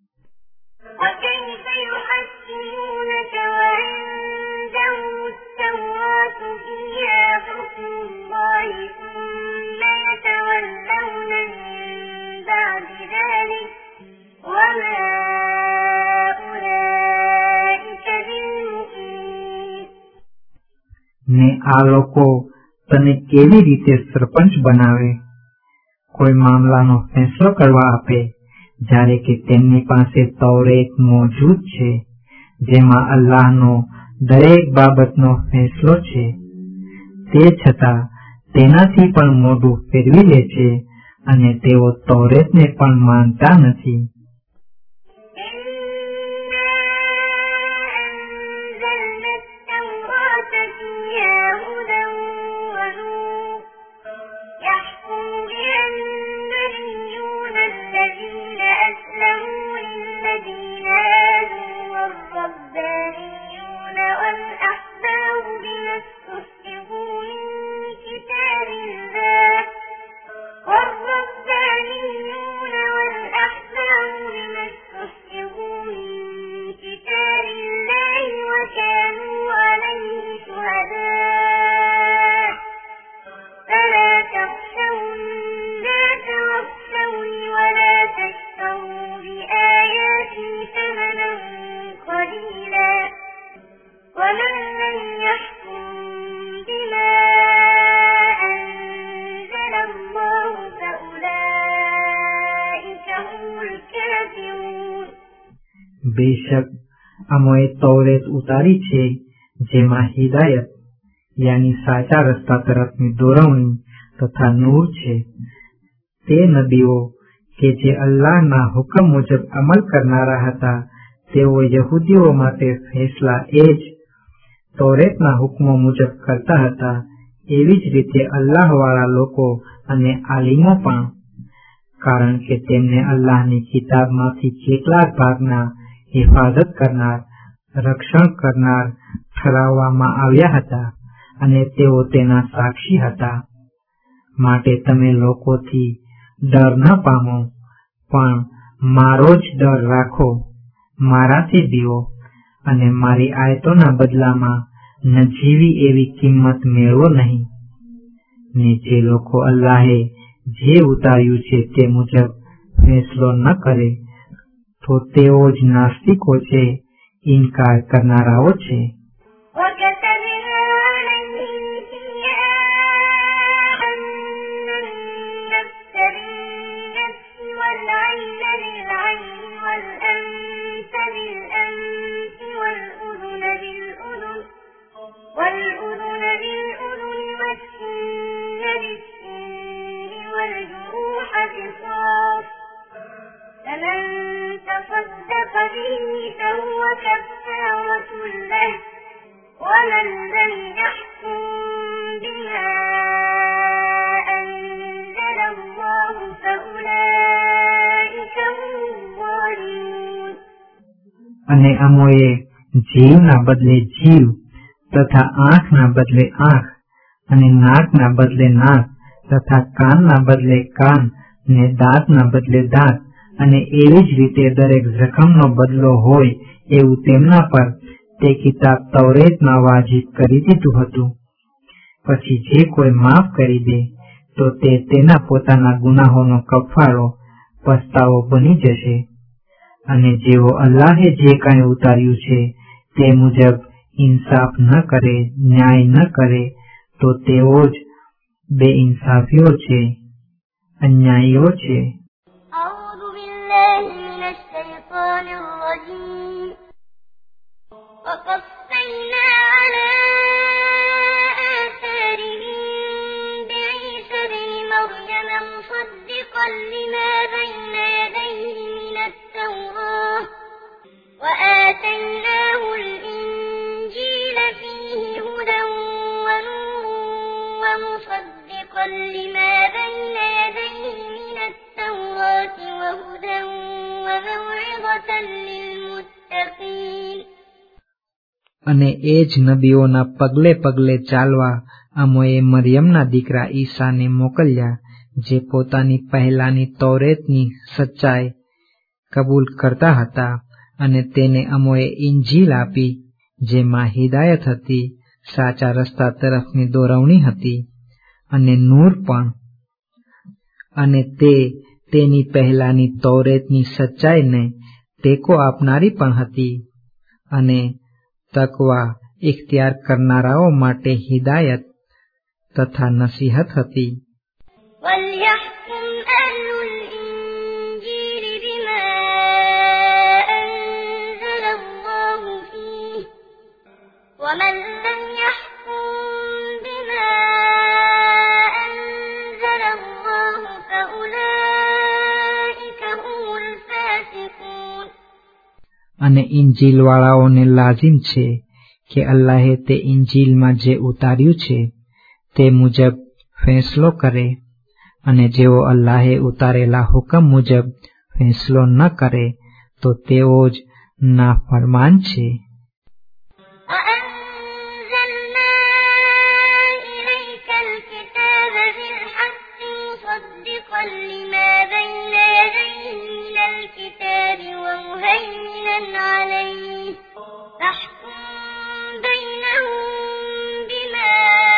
ને આ લોકો તને કેવી રીતે સરપંચ બનાવે, કોઈ મામલાનો ફેંસલો કરવા આપે, જ્યારે કે તેમની પાસે તૌરેત મોજૂદ છે જેમાં અલ્લાહનો દરેક બાબતનો ફેંસલો છે. તે છતાં તેનાથી પણ મોઢું ફેરવી લે છે અને તેઓ તૌરેતને પણ માનતા નથી. બેશક અમોએ તૌરેત ઉતારી છે જેમાં હિદાયત યાની સાચા રસ્તા તરફની દોરવણી તથા નૂર છે. તે નબીઓ કે જે અલ્લાહના હુકમ મુજબ અમલ કરનારા હતા તેઓ યહૂદીઓ માટે ફેંસલા એ જ તૌરેતના હુકમો મુજબ કરતા હતા. એવી જ રીતે અલ્લાહવાળા લોકો અને આલિમો પણ, કારણ કે તેમને અલ્લાહની કિતાબમાંથી કેટલાક ભાગના હિફાજત કરનાર, રક્ષણ કરનાર ઠરાવવામાં આવ્યા હતા અને તેઓ તેના સાક્ષી હતા. માટે તમે લોકોથી ડર ન પામો, પણ મારો જ ડર રાખો, મારાથી બીવો અને મારી આયતોના બદલામાં નજીવી એવી કિંમત મેળવો નહીં. ને જે લોકો અલ્લાહે જે ઉતાર્યું છે તે મુજબ ફેંસલો ન કરે તો તેઓ જ નાસ્તિકો છે, ઇનકાર કરનારાઓ છે. تصدق به فهو كفارة له ومن لم يحكم بما أنزل الله فأولئك هم الظالمون. અને અમોએ જીવના બદલે જીવ તથા આંખના બદલે આંખ અને નાકના બદલે નાક તથા કાનના બદલે કાન ને દાંતના બદલે દાંત અને એવી જ રીતે દરેક જખમનો બદલો હોય એવું તેમના પર તે કિતાબ તૌરેતમાં વાજિબ કરી દીધું હતું. પછી જે કોઈ માફ કરી દે તો તે તેના પોતાના ગુનાહોનો કફારો પસ્તાવો બની જશે. અને જેઓ અલ્લાહે જે કાંઈ ઉતાર્યું છે તે મુજબ ઇન્સાફ ન કરે, ન્યાય ન કરે તો તેઓ જ બેઇન્સાફીઓ છે, અન્યાયીઓ છે. وقفينا مصدقا لما بين يديه من التوراة وآتيناه الإنجيل فيه هدى ونور ومصدقا لما بين يديه من التوراة وهدى وموعظة للمتقين. અને એ જ નબીઓના પગલે પગલે ચાલવા અમોએ મરિયમના દીકરા ઈસાને મોકલ્યા, જે પોતાની પહેલાની તૌરેતની સચ્ચાઈ કબૂલ કરતા હતા, અને તેને અમોએ ઇંજીલ આપી, જેમાં હિદાયત હતી, સાચા રસ્તા તરફની દોરવણી હતી, અને નૂર પણ. અને તે તેની પહેલાની તૌરેતની સચ્ચાઈને ટેકો આપનારી પણ હતી, અને તકવા ઇખ્તિયાર કરનારાઓ માટે હિદાયત તથા નસીહત હતી. وَلْيَحْكُمْ أَهْلُ الْإِنجِيلِ بِمَا أَنزَلَ اللَّهُ فِيهِ وَمَنْ لَمْ يَحْكُمْ بِمَا أَنزَلَ اللَّهُ فَأُولَئِكَ هُمُ الْفَاسِقُونَ. અને ઇંજીલ વાળાઓને લાઝિમ છે કે અલ્લાહે તે ઇંજીલમાં જે ઉતાર્યું છે તે મુજબ ફેંસલો કરે, અને જેઓ અલ્લાહે ઉતારેલા હુકમ મુજબ ફેંસલો ન કરે તો તેઓ જ નાફરમાન છે. وَأَنزَلْنَا إِلَيْكَ الْكِتَابَ بِالْحَقِّ مُصَدِّقًا لِمَا بَيْنَ يَدَيْهِ مِنَ الْكِتَابِ وَمُهَيْمِنًا عَلَيْهِ فَاحْكُم بَيْنَهُم بِمَا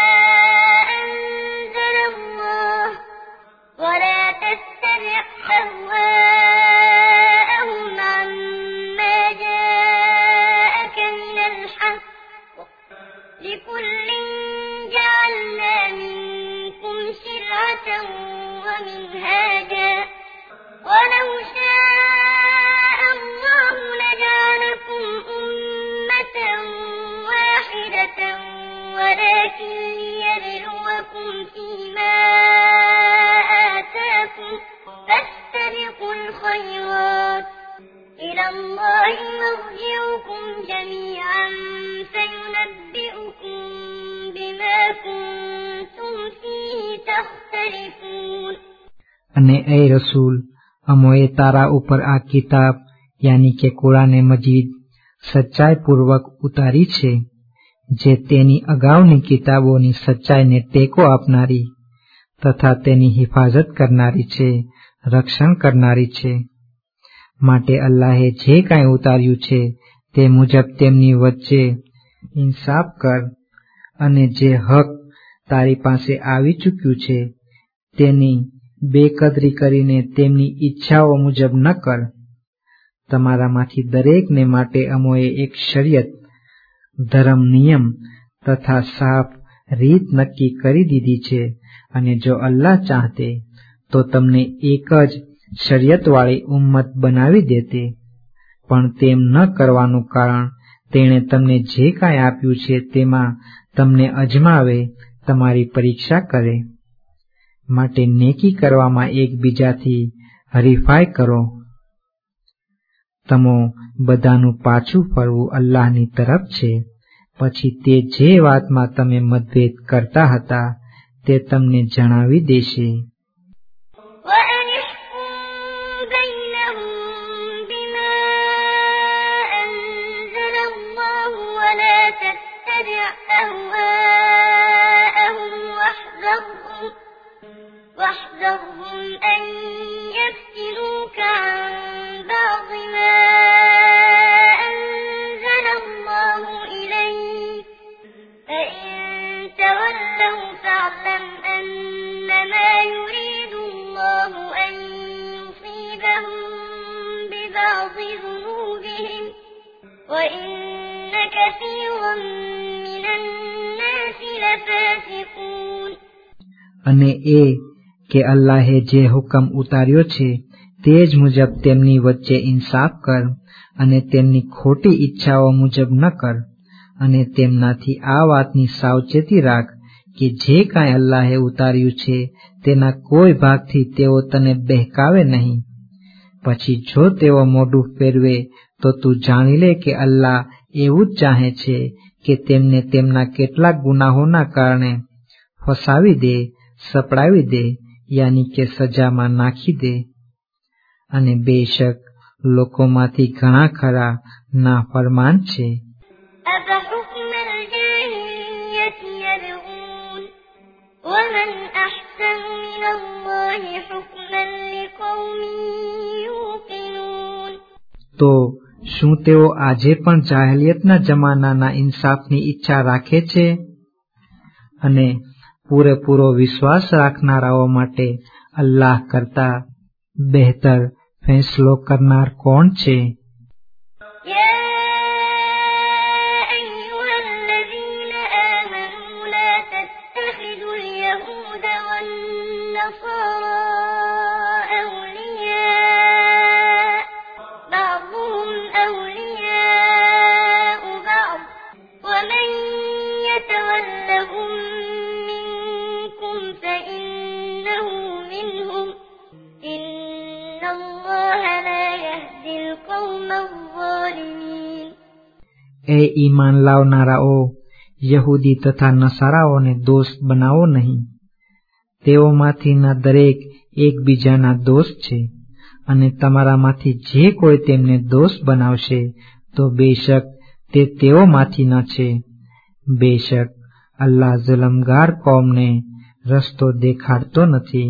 أَنزَلَ اللَّهُ وَلَا تَتَّبِعْ أَهْوَاءَهُمْ عَمَّا جَاءَكَ مِنَ الْحَقِّ ۚ لِكُلٍّ جَعَلْنَا مِنكُمْ شِرْعَةً وَمِنْهَاجًا ۚ وَلَوْ شَاءَ اللَّهُ لَجَعَلَكُمْ أُمَّةً وَاحِدَةً وَلَكِن لِّيَبْلُوَكُمْ فِيمَا آتَاكُمْ ۖ فَاسْتَبِقُوا الْخَيْرَاتِ ۚ إِلَى اللَّهِ مَرْجِعُكُمْ جَمِيعًا فَيُنَبِّئُكُم بِمَا كُنتُمْ فِيهِ تَخْتَلِفُونَ. અને એ રસૂલ, અમોએ તારા ઉપર આ કિતાબ યાની કે કુરાને મજીદ સચ્ચાઈપૂર્વક ઉતારી છે, જે તેની અગાઉની કિતાબોની સચ્ચાઈને ટેકો આપનારી તથા તેની હિફાજત કરનારી છે, રક્ષણ કરનારી છે. માટે અલ્લાહે જે કાંઈ ઉતાર્યું છે તે મુજબ તેમની વચ્ચે ઇન્સાફ કર, અને જે હક તારી પાસે આવી ચૂક્યું છે તેની બેકદરી કરીને તેમની ઈચ્છાઓ મુજબ ન કર. તમારામાંથી દરેકને માટે અમોએ એક શરિયત, ધર્મ નિયમ તથા સાફ રીત નક્કી કરી દીધી છે, અને જો અલ્લાહ ચાહતે તો તમને એક જ શરિયતવાળી ઉમ્મત બનાવી દેતે, પણ તેમ ન કરવાનું કારણ તેણે તમને જે કાંઈ આપ્યું છે તેમાં તમને અજમાવે, તમારી પરીક્ષા કરે. માટે નેકી કરવામાં એકબીજાથી હરીફાઈ કરો. તમો બધાનું પાછું ફરવું અલ્લાહની તરફ છે, પછી તે જે વાતમાં તમે મતભેદ કરતા હતા તે તમને જણાવી દેશે. واحذرهم أن يفتنوك عن بعض ما أنزل الله إليك، فإن تولوا فاعلم أنما يريد الله أن يصيبهم ببعض ذنوبهم، وإن كثيرا من الناس لفاسقون. અને એ કે અલ્લાહે જે હુકમ ઉતાર્યો છે તે જ મુજબ તેમની વચ્ચે ઇન્સાફ કર, અને તેમની ખોટી ઈચ્છાઓ મુજબ ન કર, અને તેમનાથી આ વાતની સાવચેતી રાખ કે જે કાંઈ અલ્લાહે ઉતાર્યું છે તેના કોઈ ભાગથી તેઓ તને બહેકાવે નહીં. પછી જો તેઓ મોઢું ફેરવે તો તું જાણી લે કે અલ્લાહ એવું જ ચાહે છે કે તેમને તેમના કેટલાક ગુનાહોના કારણે ફસાવી દે, સપડાવી દે, યાની કે સજામાં નાખી દે. અને બેશક લોકોમાંથી ઘણા ખરા નાફરમાન છે. તો શું તેઓ આજે પણ જાહેલિયતના જમાનાના ઇન્સાફની ઈચ્છા રાખે છે? અને પૂરેપૂરો વિશ્વાસ રાખનારાઓ માટે અલ્લાહ કરતા બહેતર ફેંસલો કરનાર કોણ છે? એ ઈમાન લાવનારાઓ, યહૂદી તથા નસારાઓને દોસ્ત બનાવો નહીં. તેઓમાંથીના દરેક એકબીજાના દોસ્ત છે, અને તમારામાંથી જે કોઈ તેમને દોસ્ત બનાવશે તો બેશક તે તેઓમાંથી ન છે. બેશક અલ્લાહ જુલ્મગાર કોમને રસ્તો દેખાડતો નથી.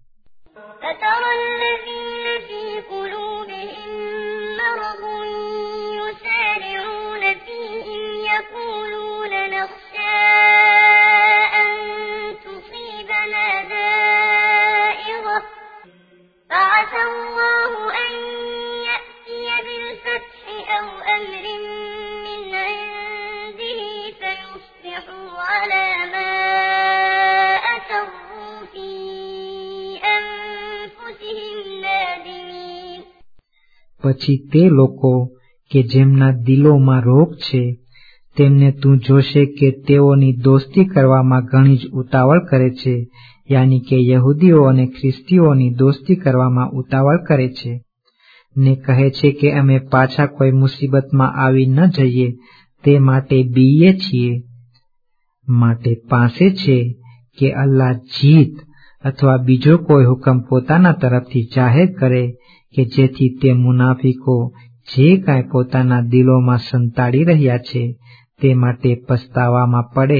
પછી તે લોકો કે જેમના દિલોમાં રોગ છે તેમને તું જોશે કે તેઓની દોસ્તી કરવામાં ઘણી જ ઉતાવળ કરે છે, યાની કે યહૂદીઓ અને ખ્રિસ્તીઓની દોસ્તી કરવામાં ઉતાવળ કરે છે, ને કહે છે કે અમે પાછા કોઈ મુસીબતમાં આવી ન જઈએ તે માટે બીએ છીએ. માટે પાસે છે કે અલ્લાહ જીત અથવા બીજો કોઈ હુકમ પોતાના તરફથી જાહેર કરે કે જેથી તે મુનાફિકો જે કાંઈ પોતાના દિલોમાં સંતાડી રહ્યા છે તે માટે પસ્તાવામાં પડે.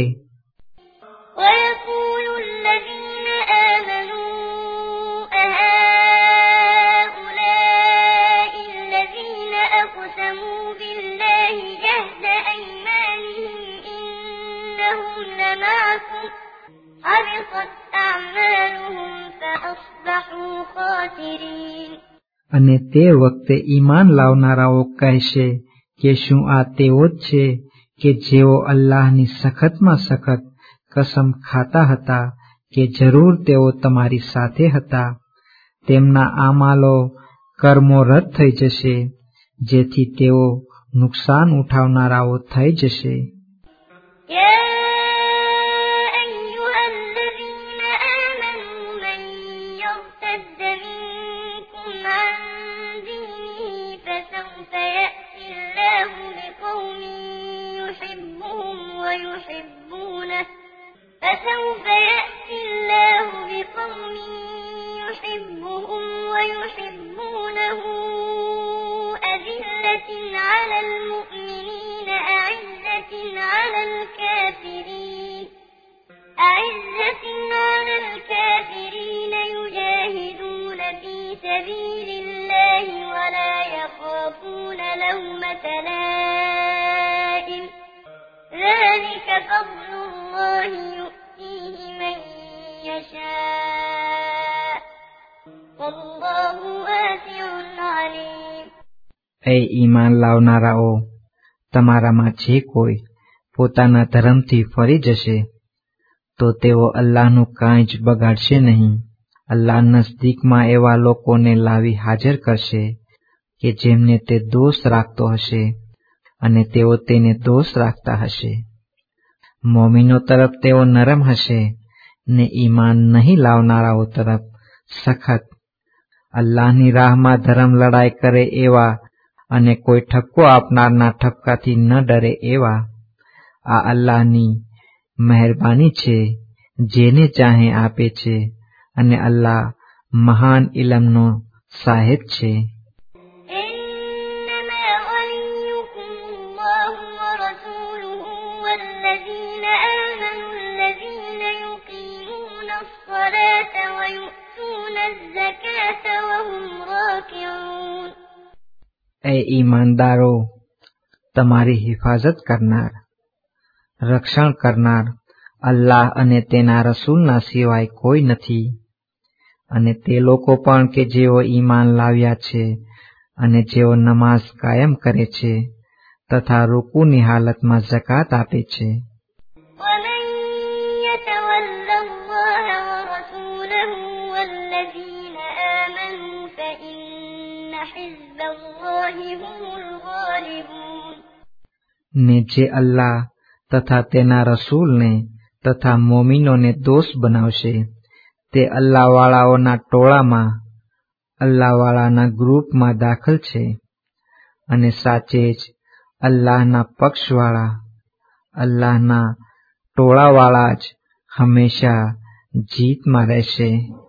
અને તે વખતે ઈમાન લાવનારાઓ કહેશે કે શું આ તેઓ જ છે કે જેઓ અલ્લાહની સખતમાં સખત કસમ ખાતા હતા કે જરૂર તેઓ તમારી સાથે હતા. તેમના આમાલો કર્મો રદ થઈ જશે, જેથી તેઓ નુકસાન ઉઠાવનારાઓ થઈ જશે. فسوف يأتي الله بقوم يحبهم ويحبونه أذلة على المؤمنين أعزة على الكافرين يجاهدون في سبيل الله ولا يخافون لومة لائم ذلك فضل الله يؤتيه من يشاء والله واسع عليم. એ ઈમાન લાવનારાઓ, તમારામાં જે કોઈ પોતાના ધર્મથી ફરી જશે તો તેઓ અલ્લાહનું કાંઈ જ બગાડશે નહીં. અલ્લાહ નજદીકમાં એવા લોકોને લાવી હાજર કરશે કે જેમને તે દોસ્ત રાખતો હશે અને તેઓ તેને દોસ્ત રાખતા હશે. મોમીનો તરફ તેઓ નરમ હશે ને ઈમાન નહીં લાવનારાઓ તરફ સખત. અલ્લાહની રાહમાં ધર્મ લડાઈ કરે એવા અને કોઈ ઠપકો આપનારના ઠપકાથી ન ડરે એવા. આ અલ્લાહની મહેરબાની છે, જેને ચાહે આપે છે, અને અલ્લાહ મહાન ઇલમનો સાહેબ છે. એ ઈમાનદારો, તમારી હિફાજત કરનાર, રક્ષણ કરનાર અલ્લાહ અને તેના રસૂલના સિવાય કોઈ નથી. અને તે લોકો પણ કે જેઓ ઈમાન લાવ્યા છે અને જેઓ નમાઝ કાયમ કરે છે તથા રૂકુની હાલતમાં ઝકાત આપે છે. ને જે અલ્લાહ તથા તેના રસૂલને તથા મોમીનોને દોસ્ત બનાવશે તે અલ્લાહવાળાઓના ટોળામાં, અલ્લાહવાળાના ગ્રુપમાં દાખલ છે. અને સાચે જ અલ્લાહના પક્ષવાળા, અલ્લાહના ટોળાવાળા જ હંમેશા જીતમાં રહેશે.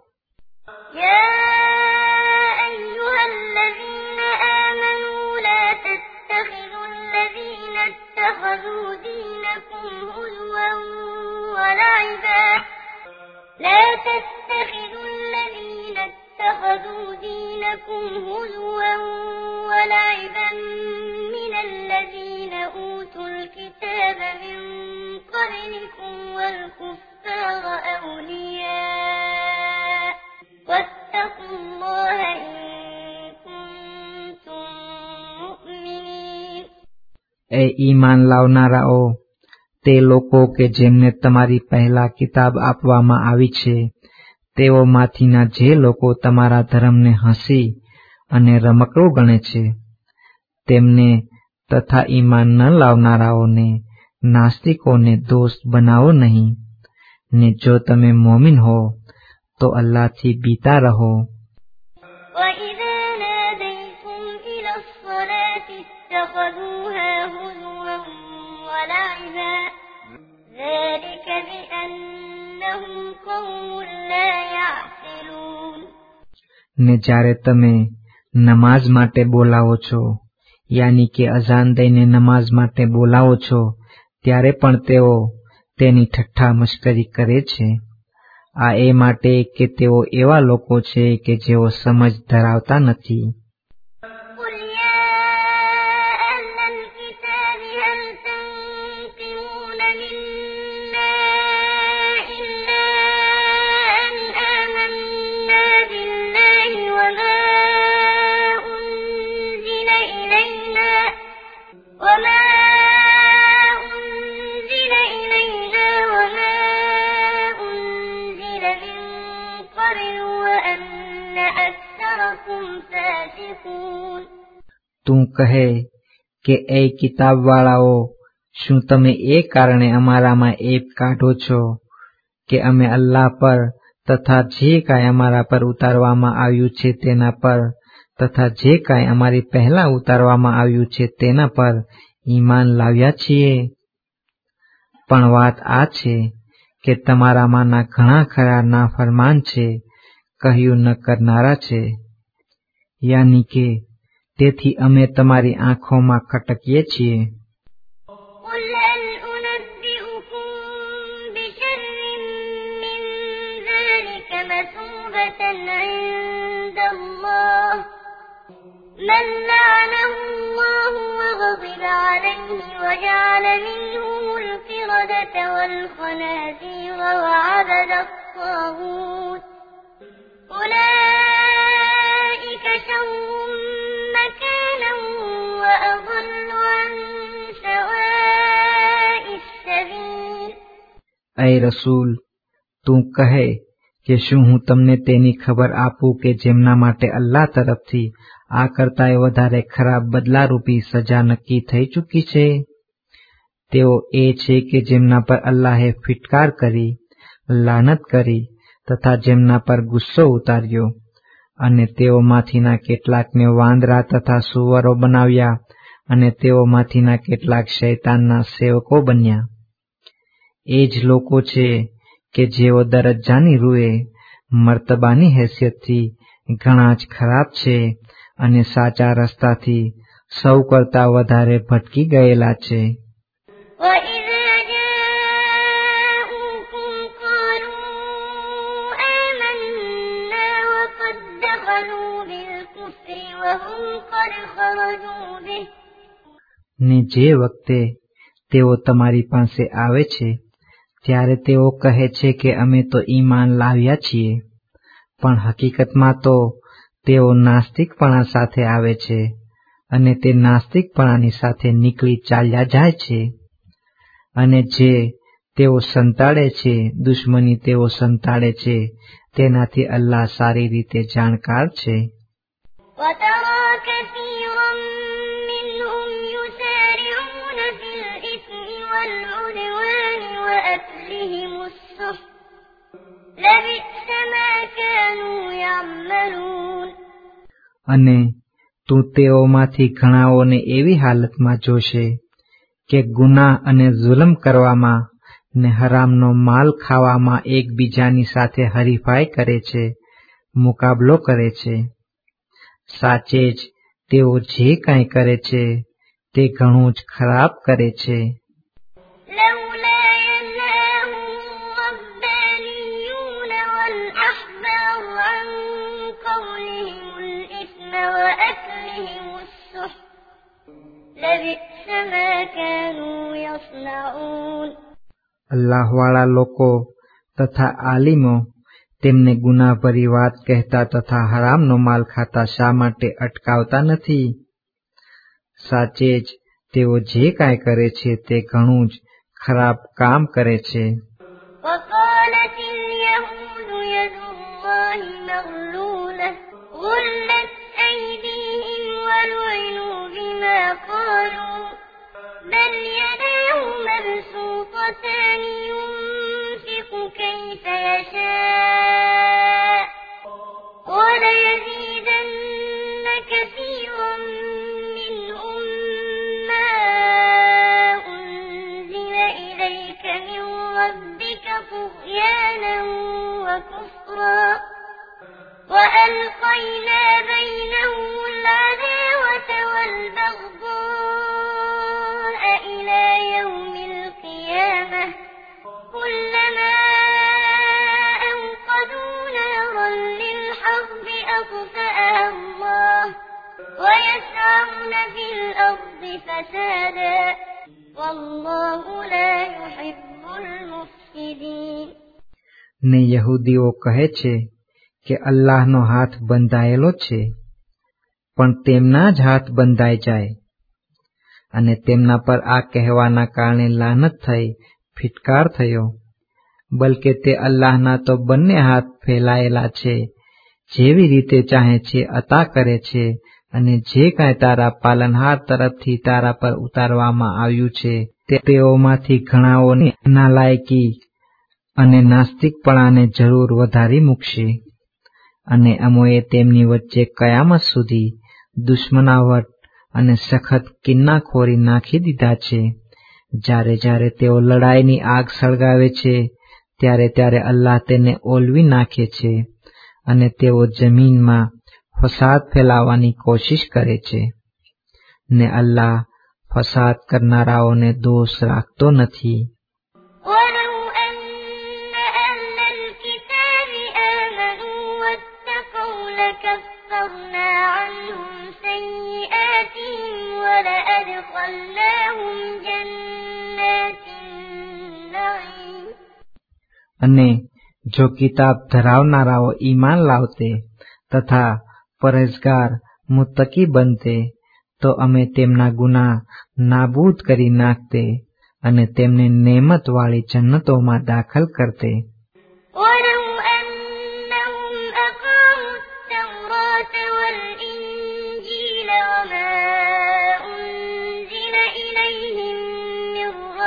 لا تتخذوا الذين اتخذوا دينكم هزوا ولعبا من الذين أوتوا الكتاب من قبلكم والكفار أولياء واتقوا الله إن كنتم مؤمنين. એ ઈમાન લાવનારાઓ, તે લોકો કે જેમને તમારી પહેલા કિતાબ આપવામાં આવી છે તેઓમાંથીના જે લોકો તમારા ધર્મને હસી અને રમકડું ગણે છે તેમને તથા ઈમાન ન લાવનારાઓને, નાસ્તિકોને દોસ્ત બનાવો નહીં. ને જો તમે મોમિન હો તો અલ્લાહથી બીતા રહો. ને જ્યારે તમે નમાઝ માટે બોલાવો છો, યાની કે અઝાન દઈને નમાઝ માટે બોલાવો છો, ત્યારે પણ તેઓ તેની ઠઠ્ઠા મશ્કરી કરે છે. આ એ માટે કે તેઓ એવા લોકો છે કે જેઓ સમજ ધરાવતા નથી. તું કહે કે એ કિતાબવાળાઓ, શું તમે એ કારણે અમારામાં એબ કાઢો છો કે અમે અલ્લાહ પર તથા જે કાંઈ અમારા પર ઉતારવામાં આવ્યું છે તેના પર તથા જે કાંઈ અમારી પહેલા ઉતારવામાં આવ્યું છે તેના પર ઈમાન લાવ્યા છીએ? પણ વાત આ છે કે તમારામાંના ઘણા ખરા નાફરમાન છે, કહ્યું ન કરનારા છે. યાની કે તેથી અમે તમારી આંખોમાં ખટકીએ છીએ. من لعنه الله وغضب عليه وجعل منهم القردة والخنازير وعبد الطاغوت أولئك شر مكانا وأضل عن سواء السبيل. ऐ रसूल, તું કહે કે શું હું તમને તેની ખબર આપું કે જેમના માટે અલ્લાહ તરફથી આ કરતાંય વધારે ખરાબ બદલારૂપી સજા નક્કી થઈ ચૂકી છે? તેઓ એ છે કે જેમના પર અલ્લાહે ફિટકાર કરી, લાનત કરી તથા જેમના પર ગુસ્સો ઉતાર્યો, અને તેઓમાંથીના કેટલાકને વાંદરા તથા સુવરો બનાવ્યા, અને તેઓમાંથીના કેટલાક શૈતાનના સેવકો બન્યા. એ જ લોકો છે કે જેઓ દરજ્જાની રૂએ, મર્તબાની હેસિયતથી ઘણા જ ખરાબ છે અને સાચા રસ્તાથી સૌ કરતા વધારે ભટકી ગયેલા છે. وَإِذَا جَاءُوكُمْ قَالُوا آمَنَّا وَقَدْ دَخَلُوا بِالْكُفْرِ وَهُمْ قَدْ خَرَجُوا بِهِ ને જે વખતે તેઓ તમારી પાસે આવે છે ત્યારે તેઓ કહે છે કે અમે તો ઈમાન લાવ્યા છીએ, પણ હકીકતમાં તો તેઓ નાસ્તિકપણા સાથે આવે છે અને તે નાસ્તિકપણાની સાથે નીકળી ચાલ્યા જાય છે. અને જે તેઓ સંતાડે છે, દુશ્મની તેઓ સંતાડે છે, તેનાથી અલ્લાહ સારી રીતે જાણકાર છે. وَتَرَى كَثِيرًا مِّنْهُمْ يُسَارِعُونَ فِي الْإِثْمِ وَالْعُدْوَانِ وَأَكْلِهِمُ السُّحْتَ لَبِئْسَ مَا كَانُوا يَعْمَلُونَ અને તું તેઓમાંથી ઘણાઓને એવી હાલતમાં જોશે કે ગુનાહ અને જુલ્મ કરવામાં ને હરામનો માલ ખાવામાં એકબીજાની સાથે હરીફાઈ કરે છે, મુકાબલો કરે છે. સાચે જ તેઓ જે કંઈ કરે છે તે ઘણું જ ખરાબ કરે છે. لولا ينهاهم الربانيون والأحبار عن قولهم الإثم وأكلهم السحت لبئس ما كانوا يصنعون અલ્લાહવાળા લોકો તથા આલિમો તેમને ગુનાહભરી વાત કહેતા તથા હરામનો માલ ખાતા શા માટે અટકાવતા નથી? સાચે જ તેઓ જે કાંઈ કરે છે તે ઘણું જ ખરાબ કામ કરે છે. وقالت اليهود يد الله مغلولة غلت أيديهم ولعنوا بما قالوا بل يداه مبسوطتان ينفق كيف يشاء وليزيدن كثيرا منهم ما أنزل إليك من ربك طغيانا وكفرا وألقينا بينهم العداوة والبغضاء إلى يوم القيامة كلما أوقدوا نارا للحرب أطفأها الله ويسعون في الأرض فسادا والله لا يحب المفسدين ને યહૂદીઓ કહે છે કે અલ્લાહનો હાથ બંધાયેલો છે, પણ તેમના જ હાથ બંધાઈ જાય. અને તેમના પર આ કહેવાના કારણે લાનત થઈ, ફિટકાર થયો. બલકે તે અલ્લાહના તો બંને હાથ ફેલાયેલા છે, જેવી રીતે ચાહે છે અતા કરે છે, અને જે કાંઈ તારા પાલનહાર તરફથી તારા પર ઉતારવામાં આવ્યું છે તે તેઓમાંથી ઘણાઓની નાલાયકી અને નાસ્તિકપણાને જરૂર વધારી મૂકશે. અને અમોએ તેમની વચ્ચે કયામત સુધી દુશ્મનાવટ અને સખત કિન્નાખોરી નાખી દીધા છે. જ્યારે જ્યારે તેઓ લડાઈની આગ સળગાવે છે ત્યારે ત્યારે અલ્લાહ તેને ઓલવી નાખે છે, અને તેઓ જમીનમાં ફસાદ ફેલાવવાની કોશિશ કરે છે. ને અલ્લાહ ફસાદ કરનારાઓને દોષ રાખતો નથી. ولو أن أهل الكتاب آمنوا واتقوا لكفرنا عنهم سيئاتهم ولأدخلناهم جنات النعيم અને જો કિતાબ ધરાવનારાઓ ઈમાન લાવતે તથા પરહેઝગાર મુત્તકી બનતે તો અમે તેમના ગુનાહ નાબૂદ કરી નાખતે અને તેમને નેમતવાળી જન્નતોમાં દાખલ કરતે. ولو أنهم أقاموا التوراة والإنجيل وما أنزل إليهم من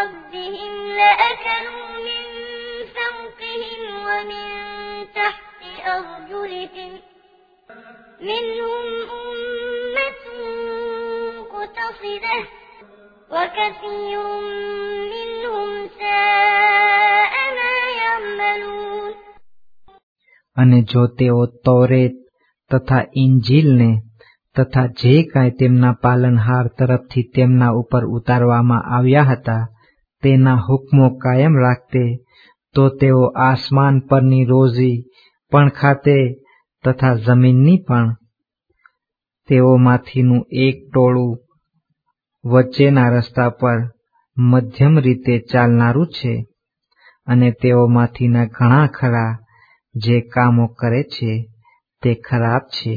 ربهم منهم أمة مقتصدة وكثير منهم ساء ما يعملون. અને જો તેઓ તૌરેત તથા ઇન્જીલને તથા જે કાંઈ તેમના પાલનહાર તરફથી તેમના ઉપર ઉતારવામાં આવ્યા હતા તેના હુકમો કાયમ રાખતે તો તેઓ આસમાન પરની રોઝી પણ ખાતે તથા જમીનની પણ. તેઓમાંથીનું એક ટોળું વચ્ચેના રસ્તા પર મધ્યમ રીતે ચાલનારું છે અને તેઓમાંથીના ઘણા ખરા જે કામો કરે છે તે ખરાબ છે.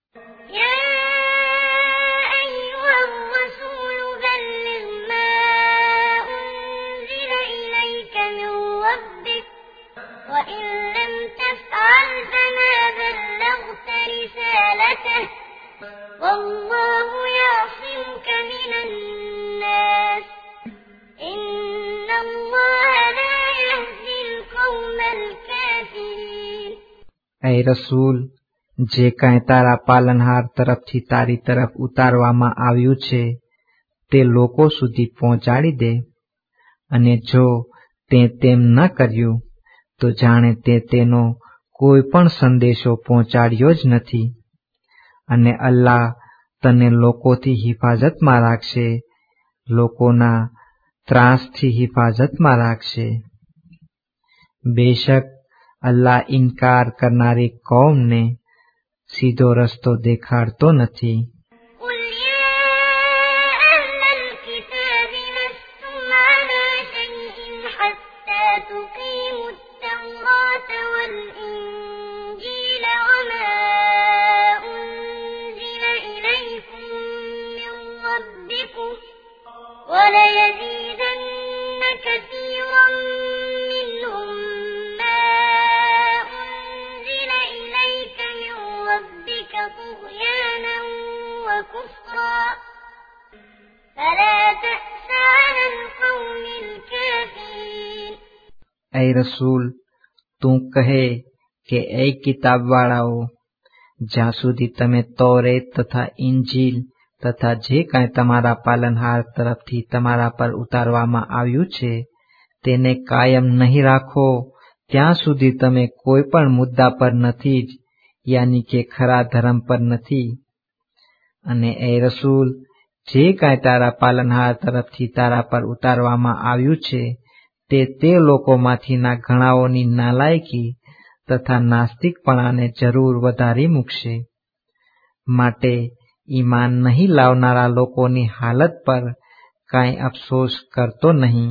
والله يعصمك من الناس إن الله لا يهدي القوم الكافرين. ऐ રસૂલ, જે કાંઈ તારા પાલનહાર તરફથી તારી તરફ ઉતારવામાં આવ્યું છે તે લોકો સુધી પહોંચાડી દે, અને જો તે તેમ ન કર્યું તો જાણે તે તેનો કોઈ પણ સંદેશો પહોંચાડ્યો જ નથી. અને અલ્લાહ તને લોકોથી હિફાજતમાં રાખશે, લોકોના ત્રાસથી હિફાજતમાં રાખશે. બેશક અલ્લાહ ઇનકાર કરનારી કૌમને સીધો રસ્તો દેખાડતો નથી. وليزيدن كثيرا منهم ما أنزل إليك من ربك طغيانا وكفرا فلا تأس على القوم الكافرين. ऐ રસૂલ, તું કહે કે એ કિતાબવાળાઓ, જ્યાં સુધી તમે તૌરેત તથા ઇન્જીલ તથા જે કાંઈ તમારા પાલનહાર તરફથી તમારા પર ઉતારવામાં આવ્યું છે તેને કાયમ નહીં રાખો ત્યાં સુધી તમે કોઈ પણ મુદ્દા પર નથી જ, યાની કે ખરા ધર્મ પર નથી. અને એ રસૂલ, જે કાંઈ તારા પાલનહાર તરફથી તારા પર ઉતારવામાં આવ્યું છે તે લોકોમાંથીના ઘણાઓની નાલાયકી તથા નાસ્તિકપણાને જરૂર વધારી મૂકશે. માટે ઈમાન નહીં લાવનારા લોકોની હાલત પર કાંઈ અફસોસ કરતો નહીં.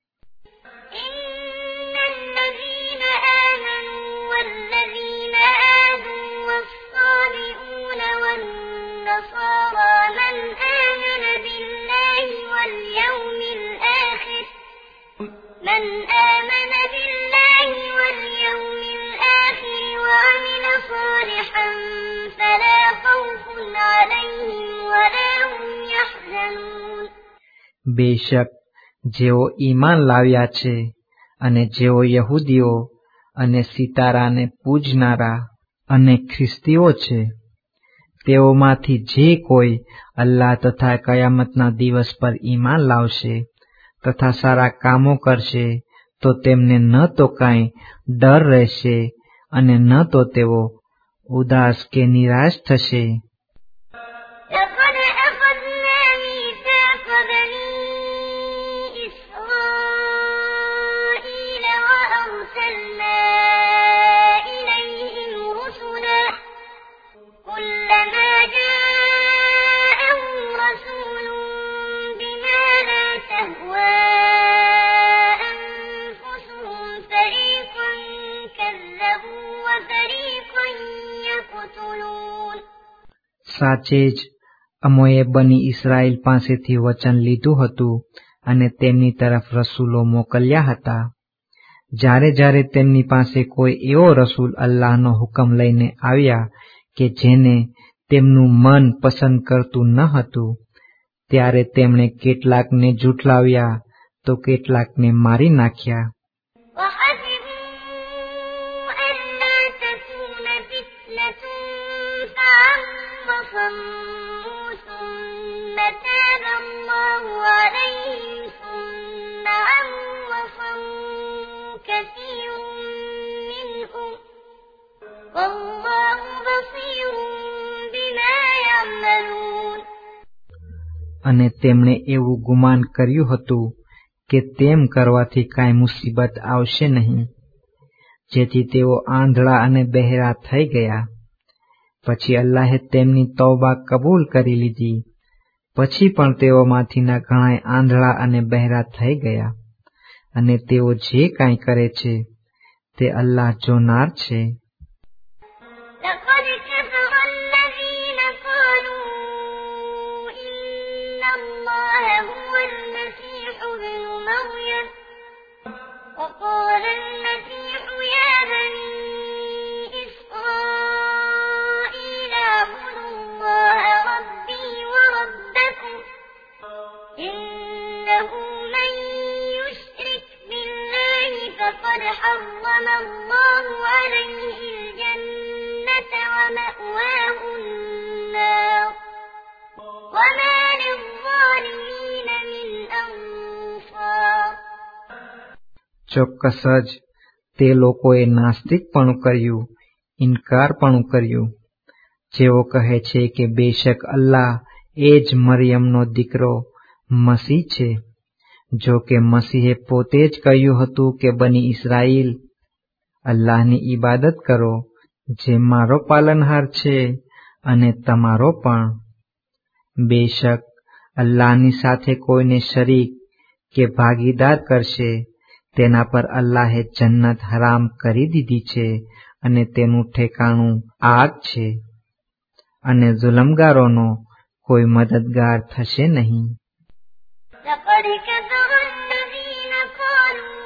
من آمن بالله واليوم الآخر وعمل صالحا فلا خوف عليهم ولا هم يحزنون. બેશક જેઓ ઈમાન લાવ્યા છે અને જેઓ યહૂદીઓ અને સિતારાને પૂજનારા અને ખ્રિસ્તીઓ છે, તેઓમાંથી જે કોઈ અલ્લાહ તથા કયામતના દિવસ પર ઈમાન લાવશે તથા સારા કામો કરશે તો તેમને ન તો કાંઈ ડર રહેશે અને ન તો તેઓ ઉદાસ કે નિરાશ થશે. لقد أخذنا ميثاق بني إسرائيل وأرسلنا إليهم رسلا كلما جاءهم رسول بما لا تهوى أنفسهم فريقا كذبوا وفريقا يقتلون. સાચે જ અમોએ બની ઇસરાયેલ પાસેથી વચન લીધું હતું અને તેમની તરફ રસૂલો મોકલ્યા હતા. જ્યારે જ્યારે તેમની પાસે કોઈ એવો રસૂલ અલ્લાહનો હુકમ લઈને આવ્યા કે જેને તેમનું મન પસંદ કરતું ન હતું, ત્યારે તેમણે કેટલાકને જૂઠલાવ્યા તો કેટલાકને મારી નાખ્યા. وحسبوا ألا تكون فتنة અને તેમણે એવું ગુમાન કર્યું હતું કે તેમ કરવાથી કાંઈ મુસીબત આવશે નહીં, જેથી તેઓ આંધળા અને બહેરા થઈ ગયા. પછી અલ્લાહે તેમની તૌબા કબૂલ કરી લીધી. પછી પણ તેઓમાંથીના ઘણાય આંધળા અને બહેરા થઈ ગયા, અને તેઓ જે કાંઈ કરે છે તે અલ્લાહ જોનાર છે. وقال المسيح يا بني إسرائيل اعبدوا الله ربي وربكم إنه من يشرك بالله فقد حرم الله عليه الجنة ومأواه النار وما للظالمين من أنصار. ચોક્કસ જ તે લોકોએ નાસ્તિકપણું કર્યું, ઇનકારપણું કર્યું, જેઓ કહે છે કે બેશક અલ્લાહ એ જ મરિયમનો દીકરો મસીહ છે. જો કે મસીહે પોતે જ કહ્યું હતું કે બની ઇસ્રાઈલ, અલ્લાહની ઇબાદત કરો જે મારો પાલનહાર છે અને તમારો પણ. બેશક અલ્લાહની સાથે કોઈને શરીક કે ભાગીદાર કરશે તેના પર અલ્લાહે જન્નત હરામ કરી દીધી છે અને તેનું ઠેકાણું આગ છે, અને જુલમગારોનો કોઈ મદદગાર થશે નહીં. لقد كفر الذين قالوا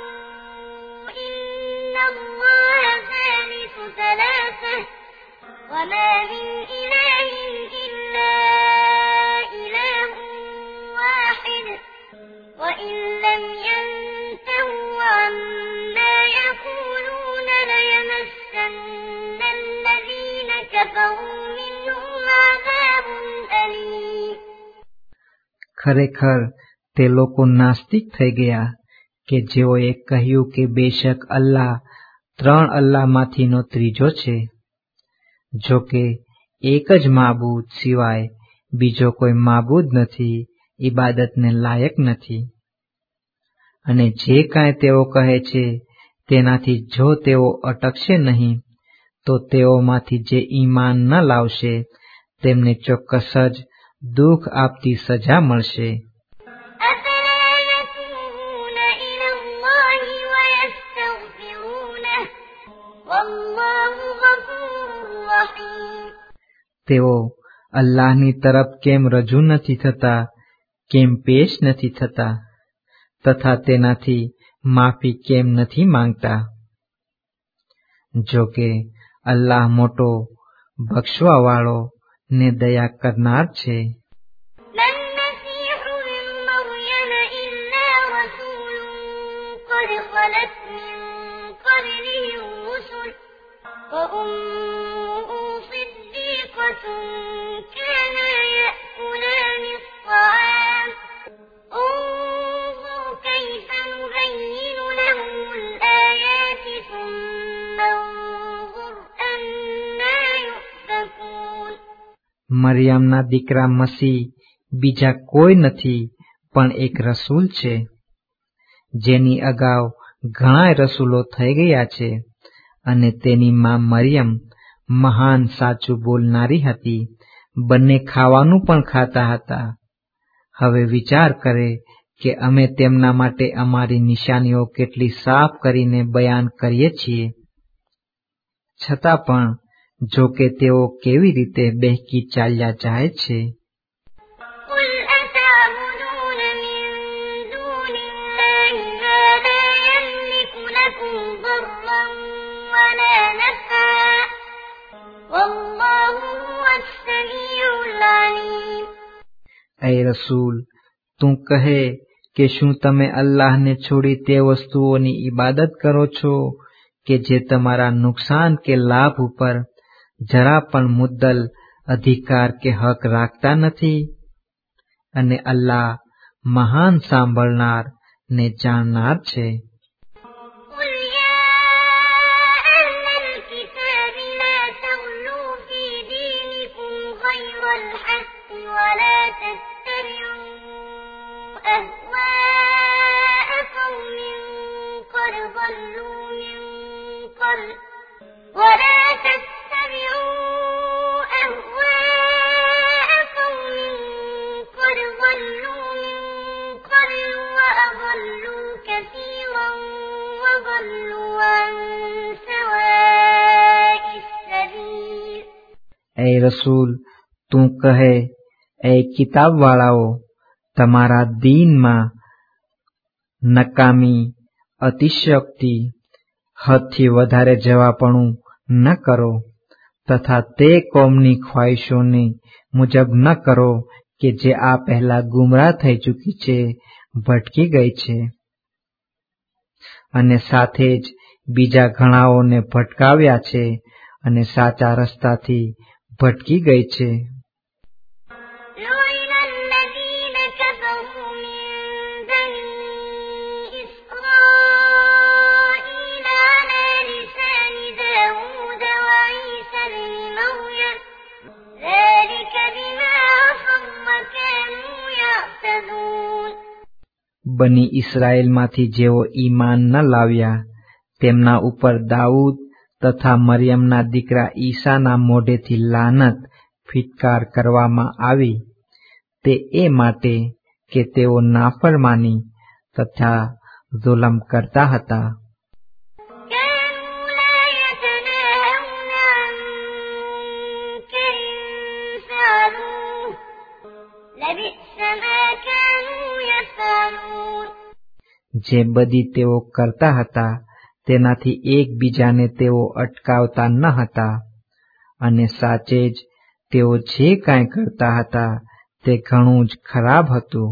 إن الله ثالث ثلاثة وما من إله إلا إله واحد وإن لم ينتهوا عما يقولون ليمسن الذين كفروا منهم عذاب أليم. ખરેખર તે લોકો નાસ્તિક થઈ ગયા કે જેઓએ કહ્યું કે બેશક અલ્લાહ ત્રણ અલ્લાહમાંથીનો ત્રીજો છે. જો કે એક જ માબૂદ સિવાય બીજો કોઈ માબૂદ નથી, ઇબાદતને લાયક નથી. અને જે કાંઈ તેઓ કહે છે તેનાથી જો તેઓ અટકશે નહીં તો તેઓમાંથી જે ઈમાન ન લાવશે તેમને ચોક્કસ જ દુઃખ આપતી સજા મળશે. તેઓ અલ્લાહની તરફ કેમ રજૂ નથી થતા, કેમ પેશ નથી થતા, તથા તેનાથી માફી કેમ નથી માંગતા. જો કે અલ્લાહ મોટો બક્ષવાવાળો ને દયા કરનાર છે. كانا يأكلان الطعام انظر كيف نبين لهم الآيات ثم انظر أنا يؤفكون. મરિયમના દીકરા મસીહ બીજા કોઈ નથી પણ એક રસૂલ છે, જેની અગાઉ ઘણા રસૂલો થઈ ગયા છે, અને તેની માં મરિયમ મહાન સાચું બોલનારી હતી. બંને ખાવાનું પણ ખાતા હતા. હવે વિચાર કરે કે અમે તેમના માટે અમારી નિશાનીઓ કેટલી સાફ કરીને બયાન કરીએ છીએ. છતાં પણ જો કે તેઓ કેવી રીતે બહેકી ચાલ્યા જાય છે. એ રસૂલ, તું કહે કે શું તમે અલ્લાહને છોડી તે વસ્તુઓની ઇબાદત કરો છો કે જે તમારા નુકસાન કે લાભ ઉપર જરા પણ મુદ્દલ અધિકાર કે હક રાખતા નથી? અને અલ્લાહ મહાન સાંભળનાર ને જાણનાર છે. ولا تتبعوا أهواء قوم قد ضلوا من قبل ولا تتبعوا أهواء قوم قد ضلوا من قبل وأضلوا كثيرا وضلوا عن سواء السبيل. ऐ रसूल तू कहे, ऐ किताब वाळाओ, તમારા દીનમાં નકામી, અતિશયોક્તિ, હદથી વધારે જવાપણું ન કરો તથા તે કોમની ખ્વાહિશોની મુજબ ન કરો કે જે આ પહેલા ગુમરાહ થઈ ચૂકી છે, ભટકી ગઈ છે, અને સાથે જ બીજા ઘણાઓને ભટકાવ્યા છે અને સાચા રસ્તાથી ભટકી ગઈ છે. બની ઇસ્રાએલમાંથી જેઓ ઈમાન ન લાવ્યા તેમના ઉપર દાઉદ તથા મરિયમના દીકરા ઈસાના મોઢેથી લાનત ફિટકાર કરવામાં આવી, તે એ માટે કે તેઓ નાફરમાની તથા જુલમ કરતા હતા. જે બધી તેઓ કરતા હતા તેનાથી એકબીજાને તેઓ અટકાવતા ન હતા, અને સાચે જ તેઓ જે કાંઈ કરતા હતા તે ઘણું જ ખરાબ હતું.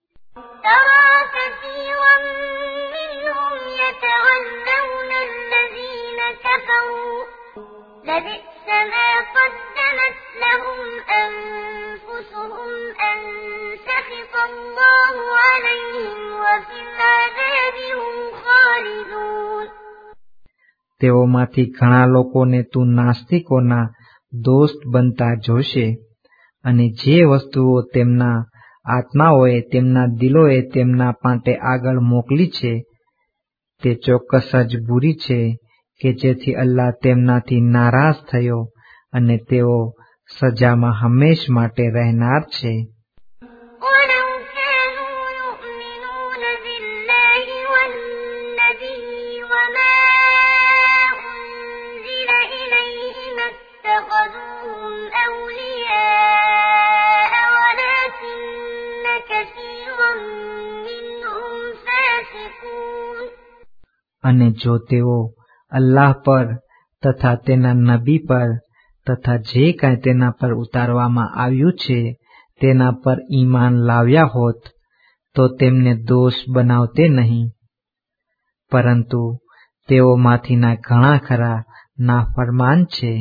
તેઓમાંથી ઘણા લોકોને તું નાસ્તિકોના દોસ્ત બનતા જોશે, અને જે વસ્તુઓ તેમના આત્માઓએ તેમના દિલોએ તેમના માટે આગળ મોકલી છે તે ચોક્કસ જ બુરી છે, કે જેથી અલ્લાહ તેમનાથી નારાજ થયો અને તેઓ સજામાં હંમેશ માટે રહેનાર છે. અને જો તેઓ અલ્લાહ પર તથા તેના નબી પર તથા જે કાંઈ તેના પર ઉતારવામાં આવ્યું છે તેના પર ઈમાન લાવ્યા હોત તો તેમને દોષ બનાવતે નહીં, પરંતુ તેઓમાંથીના ઘણા ખરા નાફરમાન છે.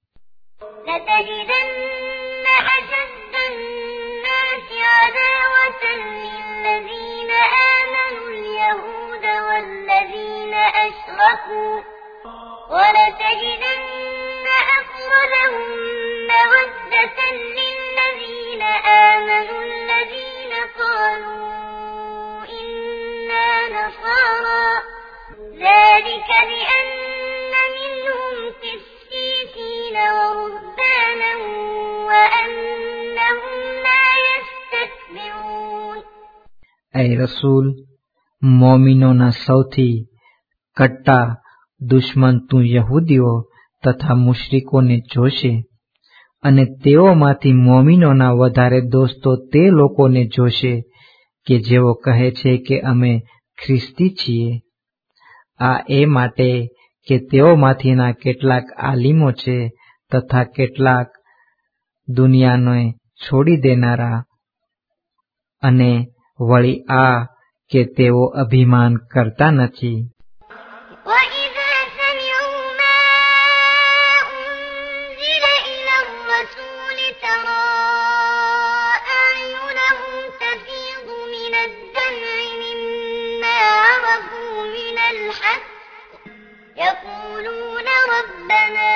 ولتجدن أقربهم مودة للذين آمنوا الذين قالوا إنا نصارى ذلك بأن منهم قسيسين ورهبانا وأنهم لا يستكبرون. ऐ रसूल, मोमिनोना सौथी कट्टा દુશ્મન તું યહૂદીઓ તથા મુશ્રિકોને જોશે, અને તેઓમાંથી મોમીનોના વધારે દોસ્તો તે લોકોને જોશે કે જેઓ કહે છે કે અમે ખ્રિસ્તી છીએ. આ એ માટે કે તેઓમાંથીના કેટલાક આલિમો છે તથા કેટલાક દુનિયાને છોડી દેનારા, અને વળી આ કે તેઓ અભિમાન કરતા નથી. يقولون ربنا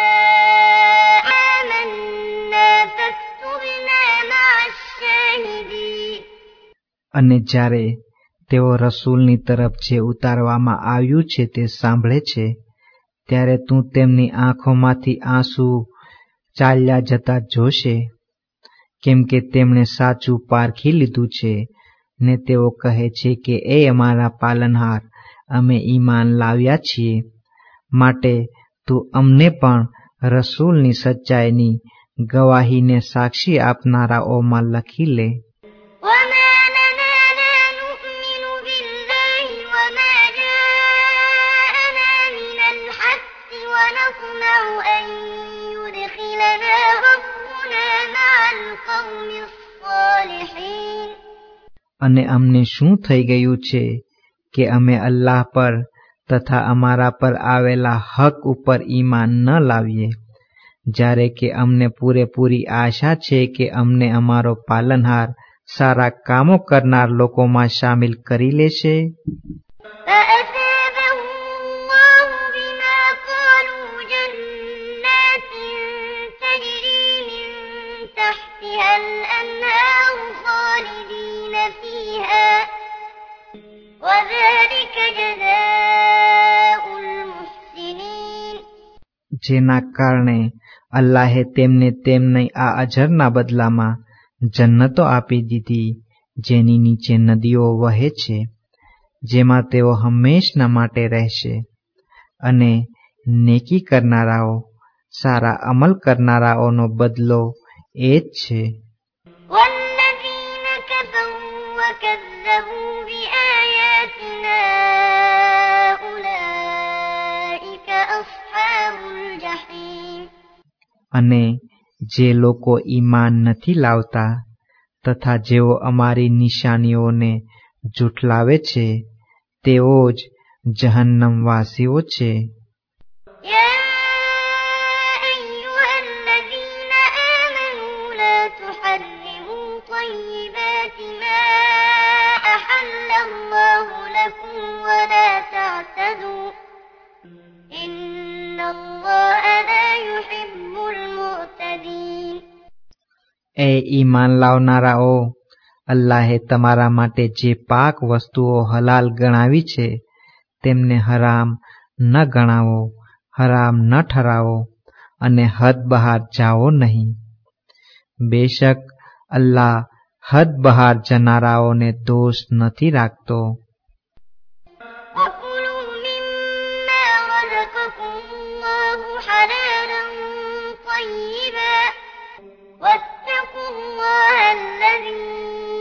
آمنا فاكتبنا مع الشاهدين. અને જ્યારે તેઓ રસૂલની તરફ જે ઉતારવામાં આવ્યું છે તે સાંભળે છે, ત્યારે તું તેમની આંખોમાંથી આંસુ ચાલ્યા જતા જોશે, કેમ કે તેમણે સાચું પારખી લીધું છે ને તેઓ કહે છે કે એ અમારા પાલનહાર, અમે ઈમાન લાવ્યા છીએ. માટે તું અમને પણ રસૂલની સચ્ચાઈની ગવાહીને સાક્ષી આપનારાઓમાં લખી લે. وما لنا لا نؤمن بالله وما جاءنا من الحق ونطمع أن يدخلنا ربنا مع القوم الصالحين. અને અમને શું થઈ ગયું છે કે અમે અલ્લાહ પર તથા અમારા પર આવેલા હક ઉપર ઈમાન ન લાવીએ, જ્યારે કે અમને પૂરેપૂરી આશા છે કે અમને અમારો પાલનહાર સારા કામો કરનાર લોકોમાં સામેલ કરી લેશે. فأثابهم الله بما قالوا جنات تجري من تحتها الأنهار خالدين فيها وذلك جزاء المحسنين. જેના કારણે અલ્લાહે તેમને તેમની આ અજરના બદલામાં જન્નતો આપી દીધી, જેની નીચે નદીઓ વહે છે, જેમાં તેઓ હંમેશના માટે રહેશે. અને નેકી કરનારાઓ, સારા અમલ કરનારાઓનો બદલો એ જ છે. والذين كفروا وكذبوا بآياتنا أولئك أصحاب الجحيم. અને જે લોકો ઈમાન નથી લાવતા તથા જેઓ અમારી નિશાનીઓને જુઠલાવે છે, તેઓ જ જહન્નમવાસીઓ છે. يا أيها الذين آمنوا لا تحرموا طيبات ما أحل الله لكم ولا تعتدوا إن الله لا يحب المعتدين. એ ઈમાન લાવનારાઓ, અલ્લાહે તમારા માટે જે પાક વસ્તુઓ હલાલ ગણાવી છે તેમને હરામ ન ગણાવો, હરામ ન ઠરાવો અને હદ બહાર જાઓ નહીં. બેશક અલ્લાહ હદ બહાર જનારાઓને દોષ નથી રાખતો. وكلوا مما رزقكم الله حلالا طيبا واتقوا الله الذي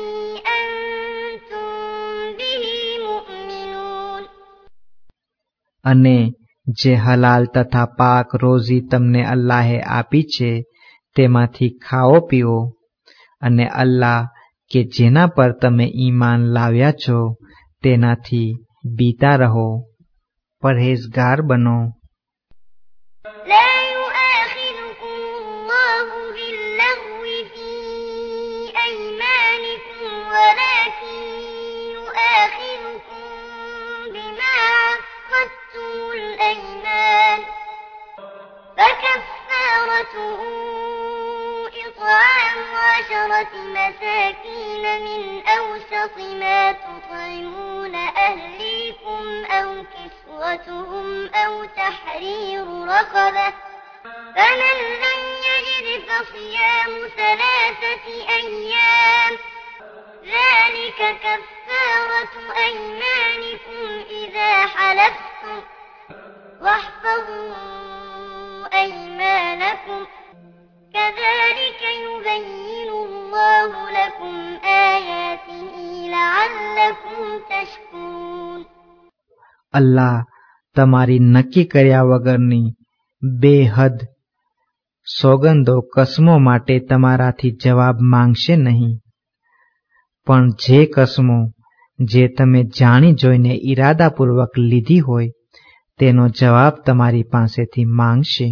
أنتم به مؤمنون. અને જે હલાલ તથા પાક રોઝી તમને અલ્લાહે આપી છે તેમાંથી ખાઓ પીઓ, અને અલ્લાહ કે જેના પર તમે ઈમાન લાવ્યા છો તેનાથી બીતા રહો, પરહેઝગાર બનો. لا يؤاخذكم الله باللغو في أيمانكم ولكن يؤاخذكم بما عقدتم الأيمان فكفارته إطعام 10 مساكين من أوسط ما تطعمون أهليكم أو كسوتهم أو تحرير رقبة فمن لم يجد فصيام 3 أيام ذلك كفارة أيمانكم إذا حلفتم واحفظوا أيمانكم كذلك يبين الله لكم آياته لعلكم تشكرون. અલ્લાહ તમારી નક્કી કર્યા વગરની બેહદ સોગંદો કસમો માટે તમારાથી જવાબ માંગશે નહીં, પણ જે કસમો જે તમે જાણી જોઈને ઈરાદાપૂર્વક લીધી હોય તેનો જવાબ તમારી પાસેથી માંગશે.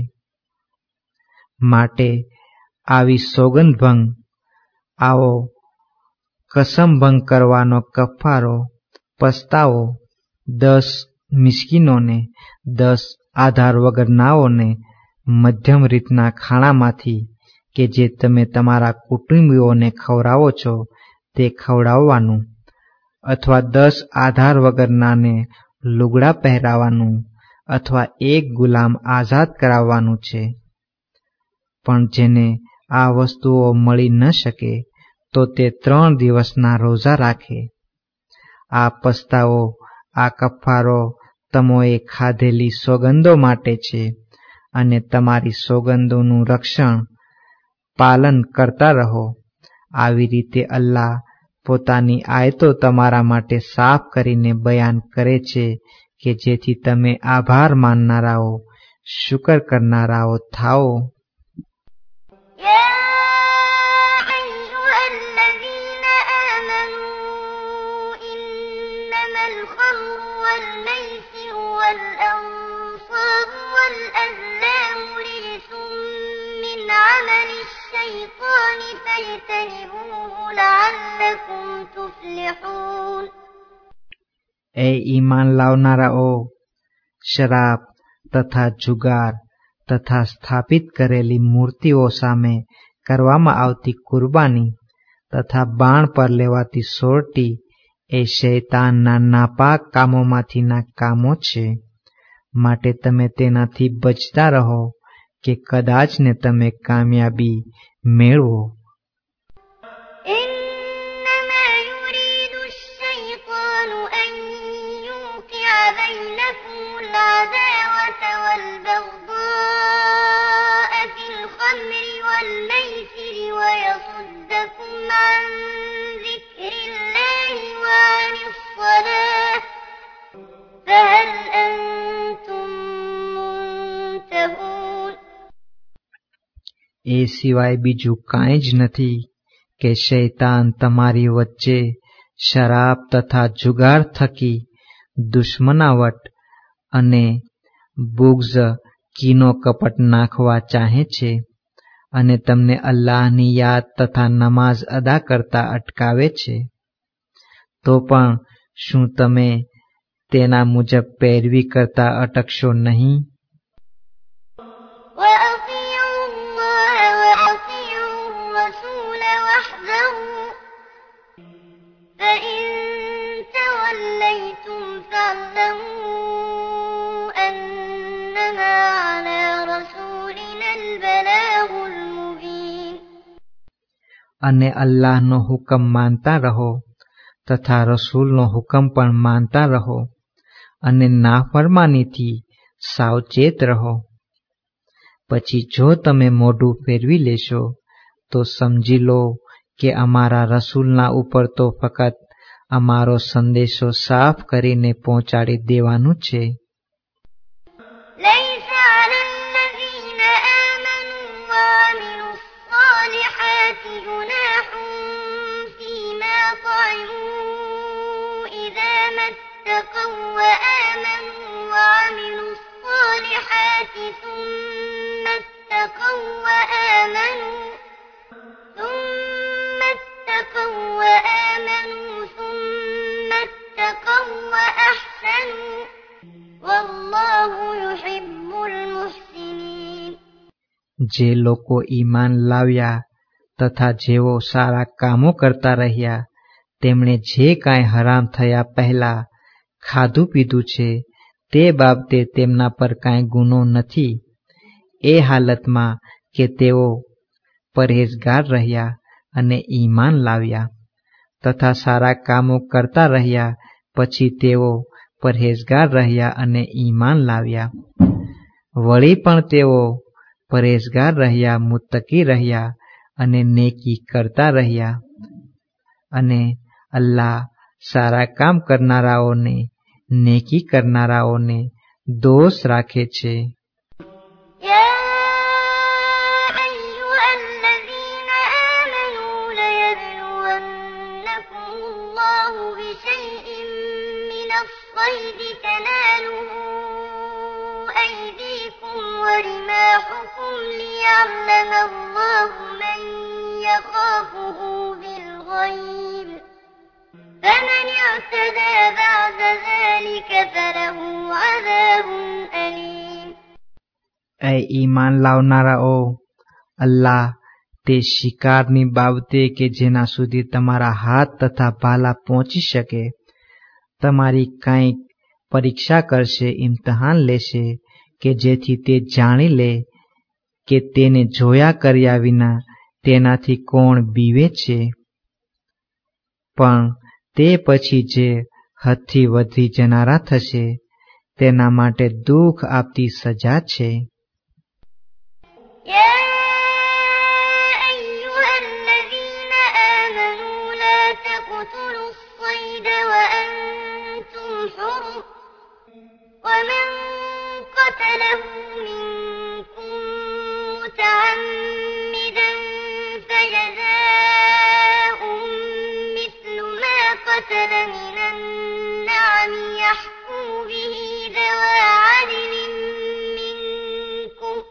માટે આવી સોગંદભંગ, આવો કસમભંગ કરવાનો કફારો પસ્તાવો 10 મિસ્કીનોને, 10 આધાર વગરનાઓને મધ્યમ રીતના ખાણામાંથી કે જે તમે તમારા કુટુંબીઓને ખવડાવો છો તે ખવડાવવાનું, અથવા 10 આધાર વગરનાને લુગડા પહેરાવાનું અથવા એક ગુલામ આઝાદ કરાવવાનું છે. પણ જેને આ વસ્તુઓ મળી ન શકે તો તે 3 દિવસના રોઝા રાખે. આ પસ્તાવો, આ કફારો તમોએ ખાધેલી સોગંદો માટે છે અને તમારી સોગંદોનું રક્ષણ પાલન કરતા રહો. આવી રીતે અલ્લાહ પોતાની આયતો તમારા માટે સાફ કરીને બયાન કરે છે કે જેથી તમે આભાર માનનારાઓ, શુકર કરનારાઓ થાઓ. والأنصاب والأزلام رجس من عمل الشيطان فاجتنبوه لعلكم تفلحون. એ ઈમાન લાવનારાઓ, શરાબ તથા જુગાર તથા સ્થાપિત કરેલી મૂર્તિઓ સામે કરવામાં આવતી કુરબાની તથા બાણ પર લેવાતી સોરટી એ શૈતાનના નાપાક કામોમાંથીના કામો છે. માટે તમે તેનાથી બચતા રહો કે કદાચ ને તમે કામયાબી મેળવો. العداوة والبغضاء في الخمر والميسر ويصدكم عن ذكر الله وعن الصلاة فهل أنتم منتهون. એ સિવાય બીજું કાંઈ જ નથી કે શૈતાન તમારી વચ્ચે શરાબ તથા જુગાર થકી દુશ્મનાવટ અને બુગ્ઝ કીનો કપટ નાખવા ચાહે છે અને તમને અલ્લાહની યાદ તથા નમાઝ અદા કરતા અટકાવે છે. તો પણ શું તમે તેના મુજબ પેરવી કરતા અટકશો નહીં? અને અલ્લાહનો હુકમ માનતા રહો તથા રસૂલનો હુકમ પણ માનતા રહો અને નાફરમાનીથી સાવચેત રહો. પછી જો તમે મોઢું ફેરવી લેશો તો સમજી લો કે અમારા રસૂલના ઉપર તો ફક્ત અમારો સંદેશો સાફ કરીને પહોંચાડી દેવાનું છે. જે લોકો ઈમાન લાવ્યા તથા જેઓ સારા કામો કરતા રહ્યા તેમણે જે કાંઈ હરામ થયા પહેલા ખાધું પીધું છે તે બાબતે તેમના પર કાંઈ ગુનો નથી, એ હાલતમાં કે તેઓ પરહેઝગાર રહ્યા અને ઈમાન લાવ્યા તથા સારા કામો કરતા રહ્યા પછી તેઓ પરહેઝગાર રહ્યા અને ઈમાન લાવ્યા. વળી પણ તેઓ પરહેઝગાર રહ્યા, મુત્તકી રહ્યા અને નેકી કરતા રહ્યા અને અલ્લાહ સારા કામ કરનારાઓને, નેકી કરનારાઓને દોસ્ત રાખે છે. الصيد تناله أيديكم ورماحكم ليعلم الله من يخافه بالغيب فمن اعتدى بعد ذلك فله عذاب أليم. એ ઈમાન લાવનારાઓ, અલ્લાહ તે શિકારની બાબતે કે જેના સુધી તમારા હાથ તથા ભાલા પહોંચી શકે, તમારી કંઈક પરીક્ષા કરશે, ઇમ્તહાન લેશે, કે જેથી તે જાણી લે કે તેને જોયા કર્યા વિના તેનાથી કોણ બીવે છે. પણ તે પછી જે હદથી વધી જનારા થશે તેના માટે દુઃખ આપતી સજા છે. ومن قتله منكم متعمدا فجزاء مثل ما قتل من النعم يحكم به ذوى عدل منكم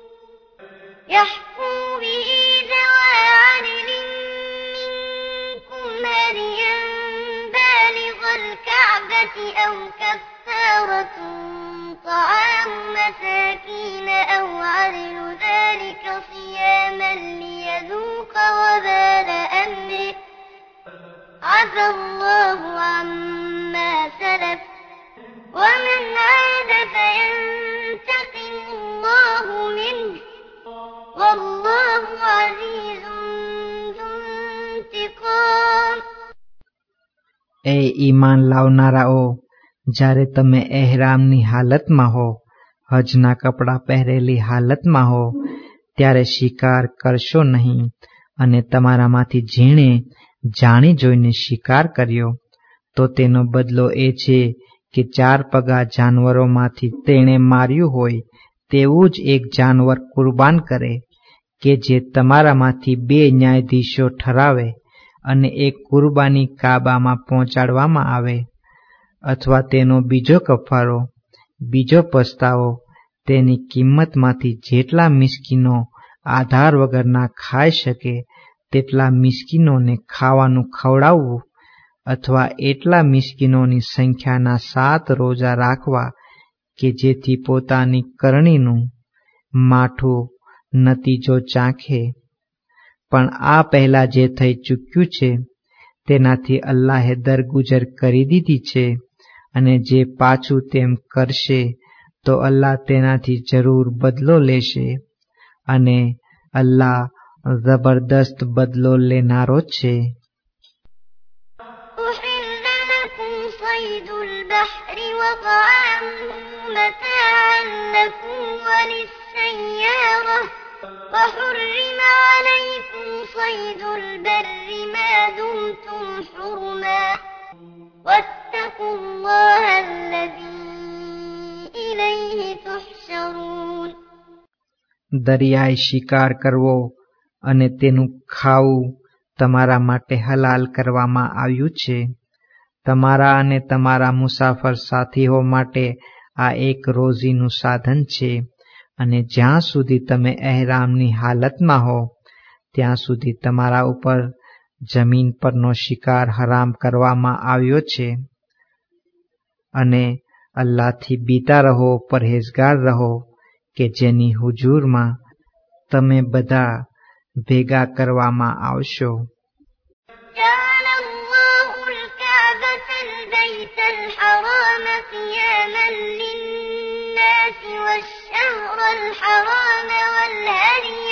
هديا بالغ الكعبة أو كفارة طعام مساكين أو عدل ذلك صياما ليذوق وبال أمره عفى الله عما سلف ومن عاد فينتقم الله منه والله عزيز ذو انتقام. એ ઈમાન લાવનારાઓ, જ્યારે તમે એહરામની હાલતમાં હો, હજના કપડાં પહેરેલી હાલતમાં હો, ત્યારે શિકાર કરશો નહીં. અને તમારામાંથી જેણે જાણી જોઈને શિકાર કર્યો તો તેનો બદલો એ છે કે 4 પગા જાનવરોમાંથી તેણે માર્યું હોય તેવું જ એક જાનવર કુરબાન કરે, કે જે તમારામાંથી 2 ન્યાયાધીશો ઠરાવે, અને એક કુરબાની કાબામાં પહોંચાડવામાં આવે, અથવા તેનો બીજો કફારો, બીજો પસ્તાવો, તેની કિંમતમાંથી જેટલા મિસ્કીનો આધાર વગરના ખાઈ શકે તેટલા મિસ્કીનોને ખાવાનું ખવડાવવું, અથવા એટલા મિસ્કીનોની સંખ્યાના 7 રોજા રાખવા કે જેથી પોતાની કરણીનું માઠું નતીજો ચાખે. પણ આ પહેલા જે થઈ ચૂક્યું છે તેનાથી અલ્લાહે દરગુજર કરી દીધી છે, અને જે પાછું તેમ કરશે તો અલ્લાહ તેનાથી જરૂર બદલો લેશે, અને અલ્લાહ જબરદસ્ત બદલો લેનારો છે. أحل لكم صيد البحر وطعامه متاعا لكم وللسيارة وحرم عليكم صيد البر ما دمتم حرما واتقوا الله الذي إليه تحشرون. દરિયાઈ શિકાર કરવો અને તેનું ખાવું તમારા માટે હલાલ કરવામાં આવ્યું છે. તમારા અને તમારા મુસાફર સાથીઓ માટે આ એક રોજીનું સાધન છે, અને જ્યાં સુધી તમે એહરામની હાલતમાં હો ત્યાં સુધી તમારા ઉપર જમીન પરનો શિકાર હરામ કરવામાં આવ્યો છે. અને અલ્લાહથી બીતા રહો, પરહેઝગાર રહો, કે જેની હુજૂરમાં તમે બધા ભેગા કરવામાં આવશો. جعل الله الكعبة البيت الحرام قياما للناس والشهر الحرام والهدي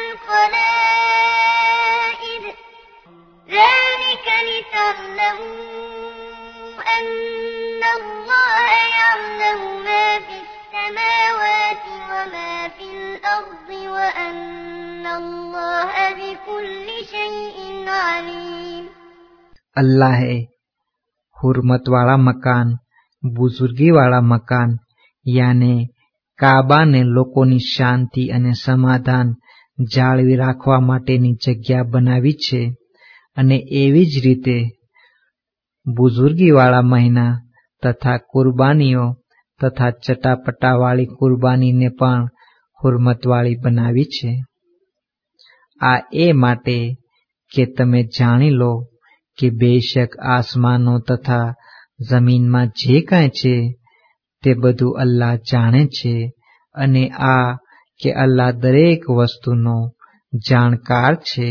والقلائد ذلك لتعلموا أن الله يعلم ما في السماوات وما في الأرض وأن الله بكل شيء عليم. અલ્લાહે હુરમતવાળા મકાન, બુઝુર્ગીવાળા મકાન યાને કાબાને લોકોની શાંતિ અને સમાધાન જાળવી રાખવા માટેની જગ્યા બનાવી છે, અને એવી જ રીતે બુઝુર્ગીવાળા મહિના તથા કુરબાનીઓ તથા ચટાપટાવાળી કુરબાનીને પણ હુરમતવાળી બનાવી છે. આ એ માટે કે તમે જાણી લો કે બેશક આસમાનો તથા જમીનમાં જે કાંઈ છે તે બધું અલ્લાહ જાણે છે, અને આ કે અલ્લાહ દરેક વસ્તુનો જાણકાર છે.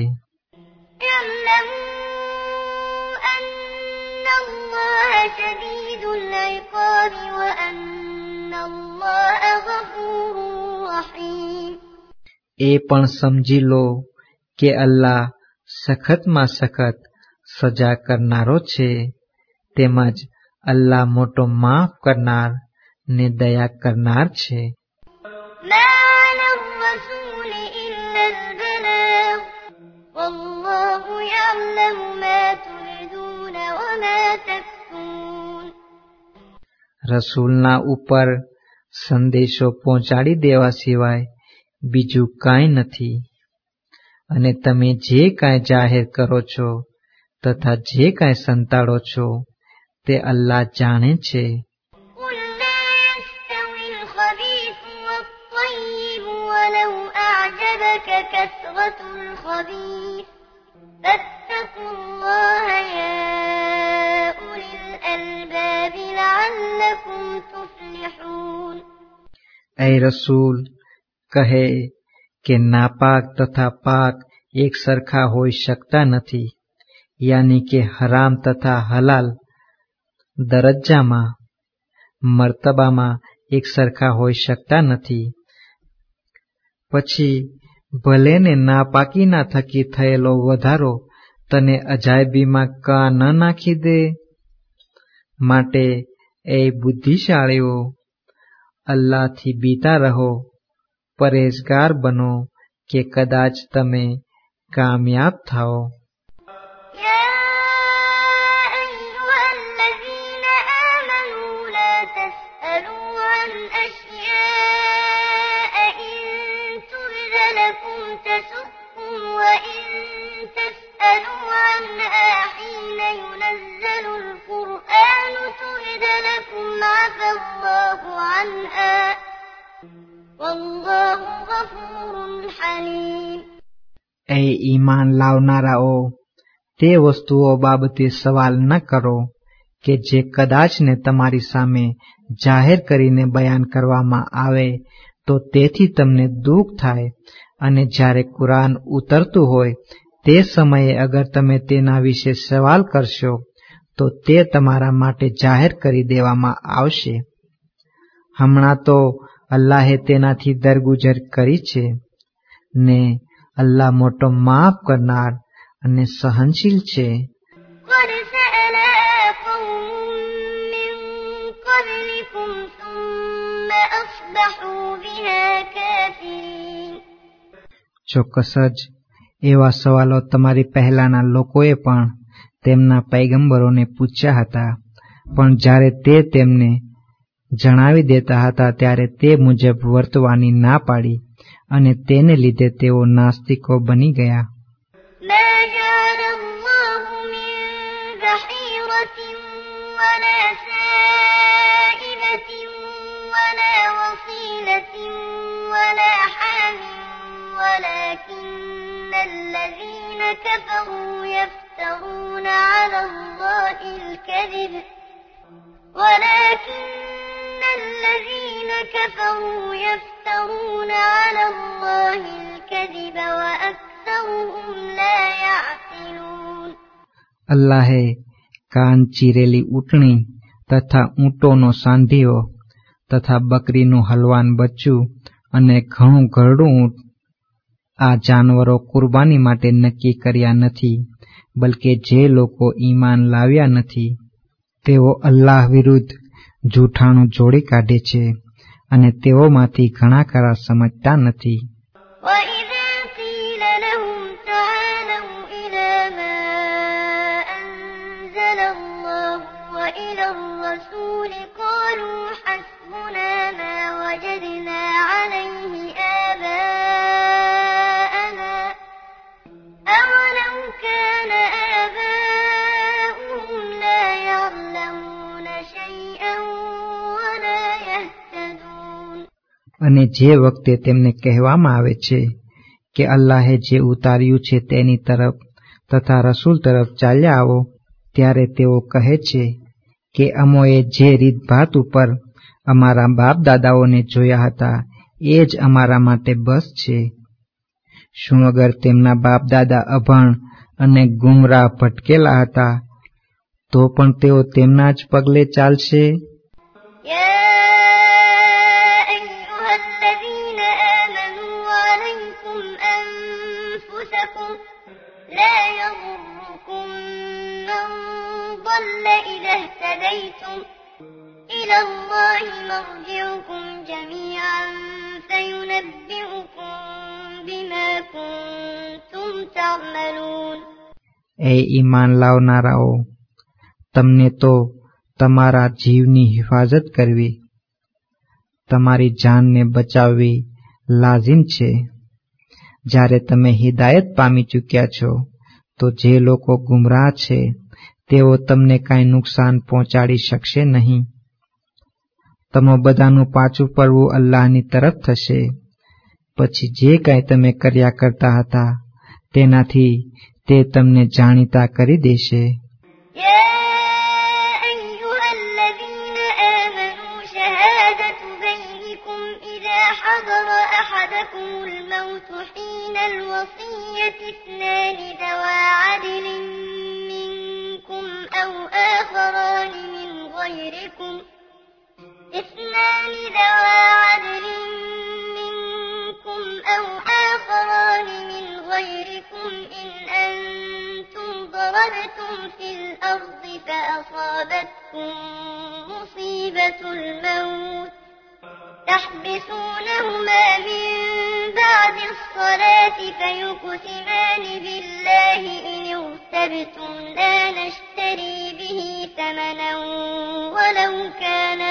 اعلموا أن الله شديد العقاب وأن الله غفور رحيم. એ પણ સમજી લો કે અલ્લાહ સખતમાં સખત સજા કરનારો છે, તેમજ અલ્લાહ મોટો માફ કરનાર ને દયા કરનાર છે. ما على الرسول إلا البلاغ والله يعلم ما تبدون وما تكتمون. રસૂલના ઉપર સંદેશો પહોંચાડી દેવા સિવાય બીજું કાંઈ નથી, અને તમે જે કાંઈ જાહેર કરો છો તથા જે કાંઈ સંતાડો છો તે અલ્લાહ જાણે છે. قل لا يستوي الخبيث والطيب ولو أعجبك كثرة الخبيث فاتقوا الله يا أولي الألباب لعلكم تفلحون. એ રસૂલ કહે કે નાપાક તથા પાક એક સરખા હોઈ શકતા નથી, યાની કે હરામ તથા હલાલ દરજ્જામાં મર્તબામાં એક સરખા હોઈ શકતા નથી. પછી ભલે ને નાપાકીના થકી થયેલો વધારો તને અજાયબીમાં કા ન નાખી દે. માટે એ બુદ્ધિશાળીઓ, અલ્લાહથી બીતા રહો, પરેઝગાર બનો કે કદાચ તમે કામયાબ થાઓ. يا أيها الذين آمنوا لا تسألوا عن أشياء إن تبد لكم تسؤكم وإن تسألوا عنها حين ينزل القرآن تبد لكم عفى الله عنها والله غفور حليم. એ ઈમાન લાવનારાઓ, તે વસ્તુઓ બાબતે સવાલ ન કરો કે જે કદાચને તમારી સામે જાહેર કરીને બયાન કરવામાં આવે તો તેથી તમને દુઃખ થાય, અને જ્યારે કુરાન ઉતરતું હોય તે સમયે અગર તમે તેના વિશે સવાલ કરશો તો તે તમારા માટે જાહેર કરી દેવામાં આવશે. હમણાં તો અલ્લાહે તેનાથી દરગુજર કરી છે, ને અલ્લાહ મોટો માફ કરનાર અને સહનશીલ છે. قد سألها قوم من قبلكم ثم أصبحوا بها كافرين. ચોક્કસ જ એવા સવાલો તમારી પહેલાના લોકોએ પણ તેમના પૈગંબરોને પૂછ્યા હતા, પણ જ્યારે તે તેમને જણાવી દેતા હતા ત્યારે તે મુજબ વર્તવાની ના પાડી, અને તેને લીધે તેઓ નાસ્તિકો બની ગયા. ما جعل الله من بحيرة ولا سائبة ولا وصيلة ولا حام ولكن الذين كفروا يفترون على الله الكذب وأكثرهم لا يعقلون. અલ્લાહે કાન ચીરેલી ઊંટણી તથા ઊંટોનો સાંધિયો તથા બકરીનું હલવાન બચ્ચું અને ઘણું ઘરડું ઊંટ આ જાનવરો કુરબાની માટે નક્કી કર્યા નથી, બલકે જે લોકો ઈમાન લાવ્યા નથી તેઓ અલ્લાહ વિરુદ્ધ જૂઠાણું જોડી કાઢે છે, અને તેઓમાંથી ઘણા ખરા સમજતા નથી. وإذا قيل لهم تعالوا إلى ما أنزل الله وإلى الرسول قالوا حسبنا ما وجدنا عليه آباءنا أولو كان آباؤهم لا يعلمون شيئا ولا يهتدون. અને જે વખતે તેમને કહેવામાં આવે છે કે અલ્લાહે જે ઉતાર્યું છે તેની તરફ તથા રસૂલ તરફ ચાલ્યા આવો, ત્યારે તેઓ કહે છે કે અમોએ જે રીતભાત ઉપર અમારા બાપ દાદાઓને જોયા હતા એ જ અમારા માટે બસ છે. શું અગર તેમના બાપ દાદા અભણ અને ગુમરાહ ભટકેલા હતા તો પણ તેઓ તેમના જ પગલે ચાલશે? إلى الله مرجعكم جميعا فينبئكم بما كنتم تعملون. એ ઈમાન લાવનારાઓ, તમને તો તમારા જીવની હિફાજત કરવી, તમારી જાનને બચાવવી લાઝિમ છે. જ્યારે તમે હિદાયત પામી ચૂક્યા છો તો જે લોકો ગુમરાહ છે તેઓ તમને કાંઈ નુકસાન પહોંચાડી શકશે નહીં. તમે બધાનું પાછું પડવું અલ્લાહની તરફ થશે. પછી જે કાંઈ તમે કર્યા કરતા હતા તેનાથી તે તમને જાણીતા કરી દેશે. حضر أحدكم الموت حين الوصية اثنان ذوى عدل منكم أو آخران من غيركم إن أنتم ضربتم في الأرض فأصابتكم مصيبة الموت تحبسونهما من بعد الصلاة فيقسمان بالله إن ارتبتم لا نشتري به ثمنا ولو كان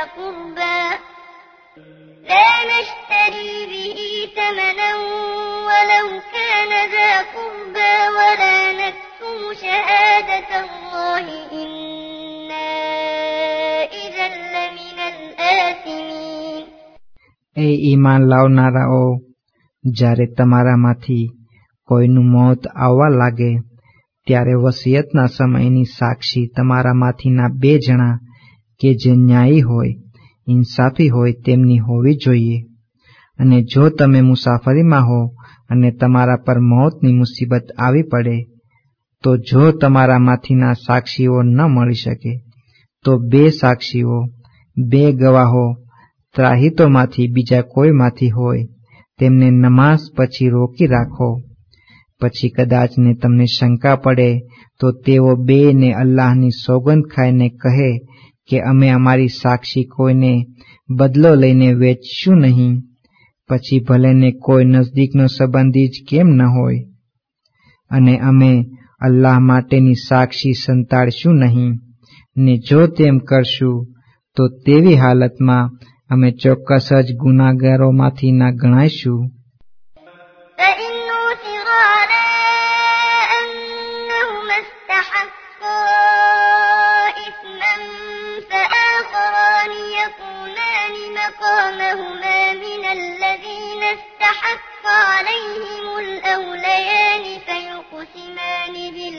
ذا قربى ولا نكتم شهادة الله إنا إذا لمن الآثمين. એ ઈમાન લાવનારાઓ, જ્યારે તમારામાંથી કોઈનું મોત આવવા લાગે ત્યારે વસિયતના સમયની સાક્ષી તમારામાંથીના 2 જણા કે જે ન્યાયી હોય, ઇન્સાફી હોય તેમની હોવી જોઈએ. અને જો તમે મુસાફરીમાં હો અને તમારા પર મોતની મુસીબત આવી પડે તો જો તમારામાંથીના સાક્ષીઓ ન મળી શકે તો 2 સાક્ષીઓ, 2 ગવાહો ત્રાહિતોમાંથી બીજા કોઈમાંથી હોય તેમને નમાઝ પછી રોકી રાખો. પછી કદાચને તમને શંકા પડે તો તેઓ 2 ને અલ્લાહની સોગંદ ખાઈને કહે કે અમે અમારી સાક્ષી કોઈને બદલો લઈને વેચશું નહીં, પછી ભલેને કોઈ નજદીકનો સંબંધી જ કેમ ન હોય, અને અમે અલ્લાહ માટેની સાક્ષી સંતાડશું નહીં. ને જો તેમ કરશું તો તેવી હાલતમાં અમે ચોક્કસ જ ગુનાહગારોમાંથી ના ગણાઈશું. مقامهما من الذين استحق عليهم الأوليان فيقسمان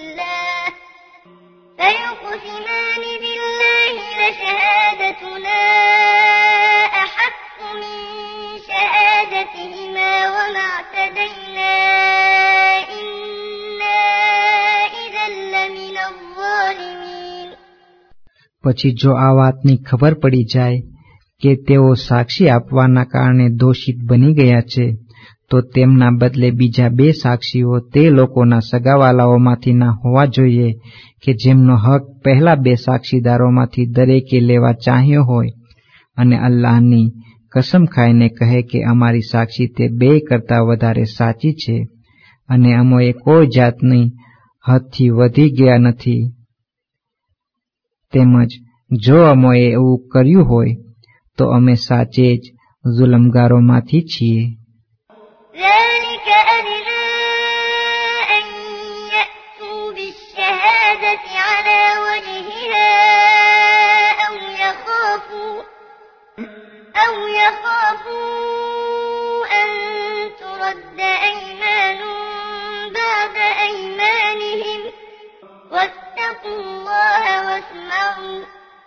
بالله لشهادتنا أحق من شهادتهما وما اعتدينا إنا إذا لمن الظالمين. પછી જો આ વાતની ખબર પડી જાય કે તેઓ સાક્ષી આપવાના કારણે દોષિત બની ગયા છે તો તેમના બદલે બીજા 2 સાક્ષીઓ તે લોકોના સગાવાલાઓમાંથી ના હોવા જોઈએ કે જેમનો હક પહેલા 2 સાક્ષીદારોમાંથી દરેકે લેવા ચાહ્યો હોય, અને અલ્લાહની કસમ ખાઈને કહે કે અમારી સાક્ષી તે 2 કરતાં વધારે સાચી છે અને અમોએ કોઈ જાતની હદથી વધી ગયા નથી. તેમજ જો અમોએ એવું કર્યું હોય તો અમે સાચે જ જુલ્મગારોમાંથી છીએ. ذلك أدنى أن يأتوا بالشهادة على وجهها أو يخافوا أن ترد أيمان بعد أيمانهم واتقوا الله واسمعوا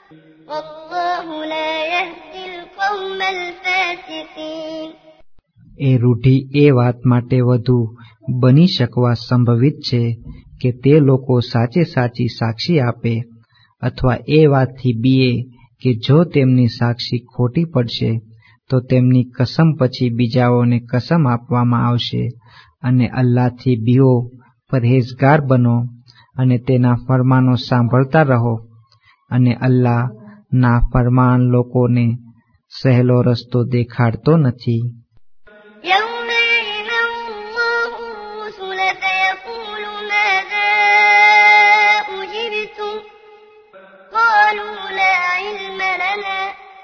والله لا يهدي القوم الفاسقين. એ રૂઢિ એ વાત માટે વધુ બની શકવા સંભવિત છે કે તે લોકો સાચે સાચી સાક્ષી આપે, અથવા એ વાતથી બીએ કે જો તેમની સાક્ષી ખોટી પડશે તો તેમની કસમ પછી બીજાઓને કસમ આપવામાં આવશે. અને અલ્લાહથી બીઓ, પરહેઝગાર બનો અને તેના ફરમાનો સાંભળતા રહો. અને અલ્લાહ નાફરમાન લોકોને સહેલો રસ્તો દેખાડતો નથી. يوم يجمع الله الرسل فيقول ماذا أجبتم قالوا لا علم لنا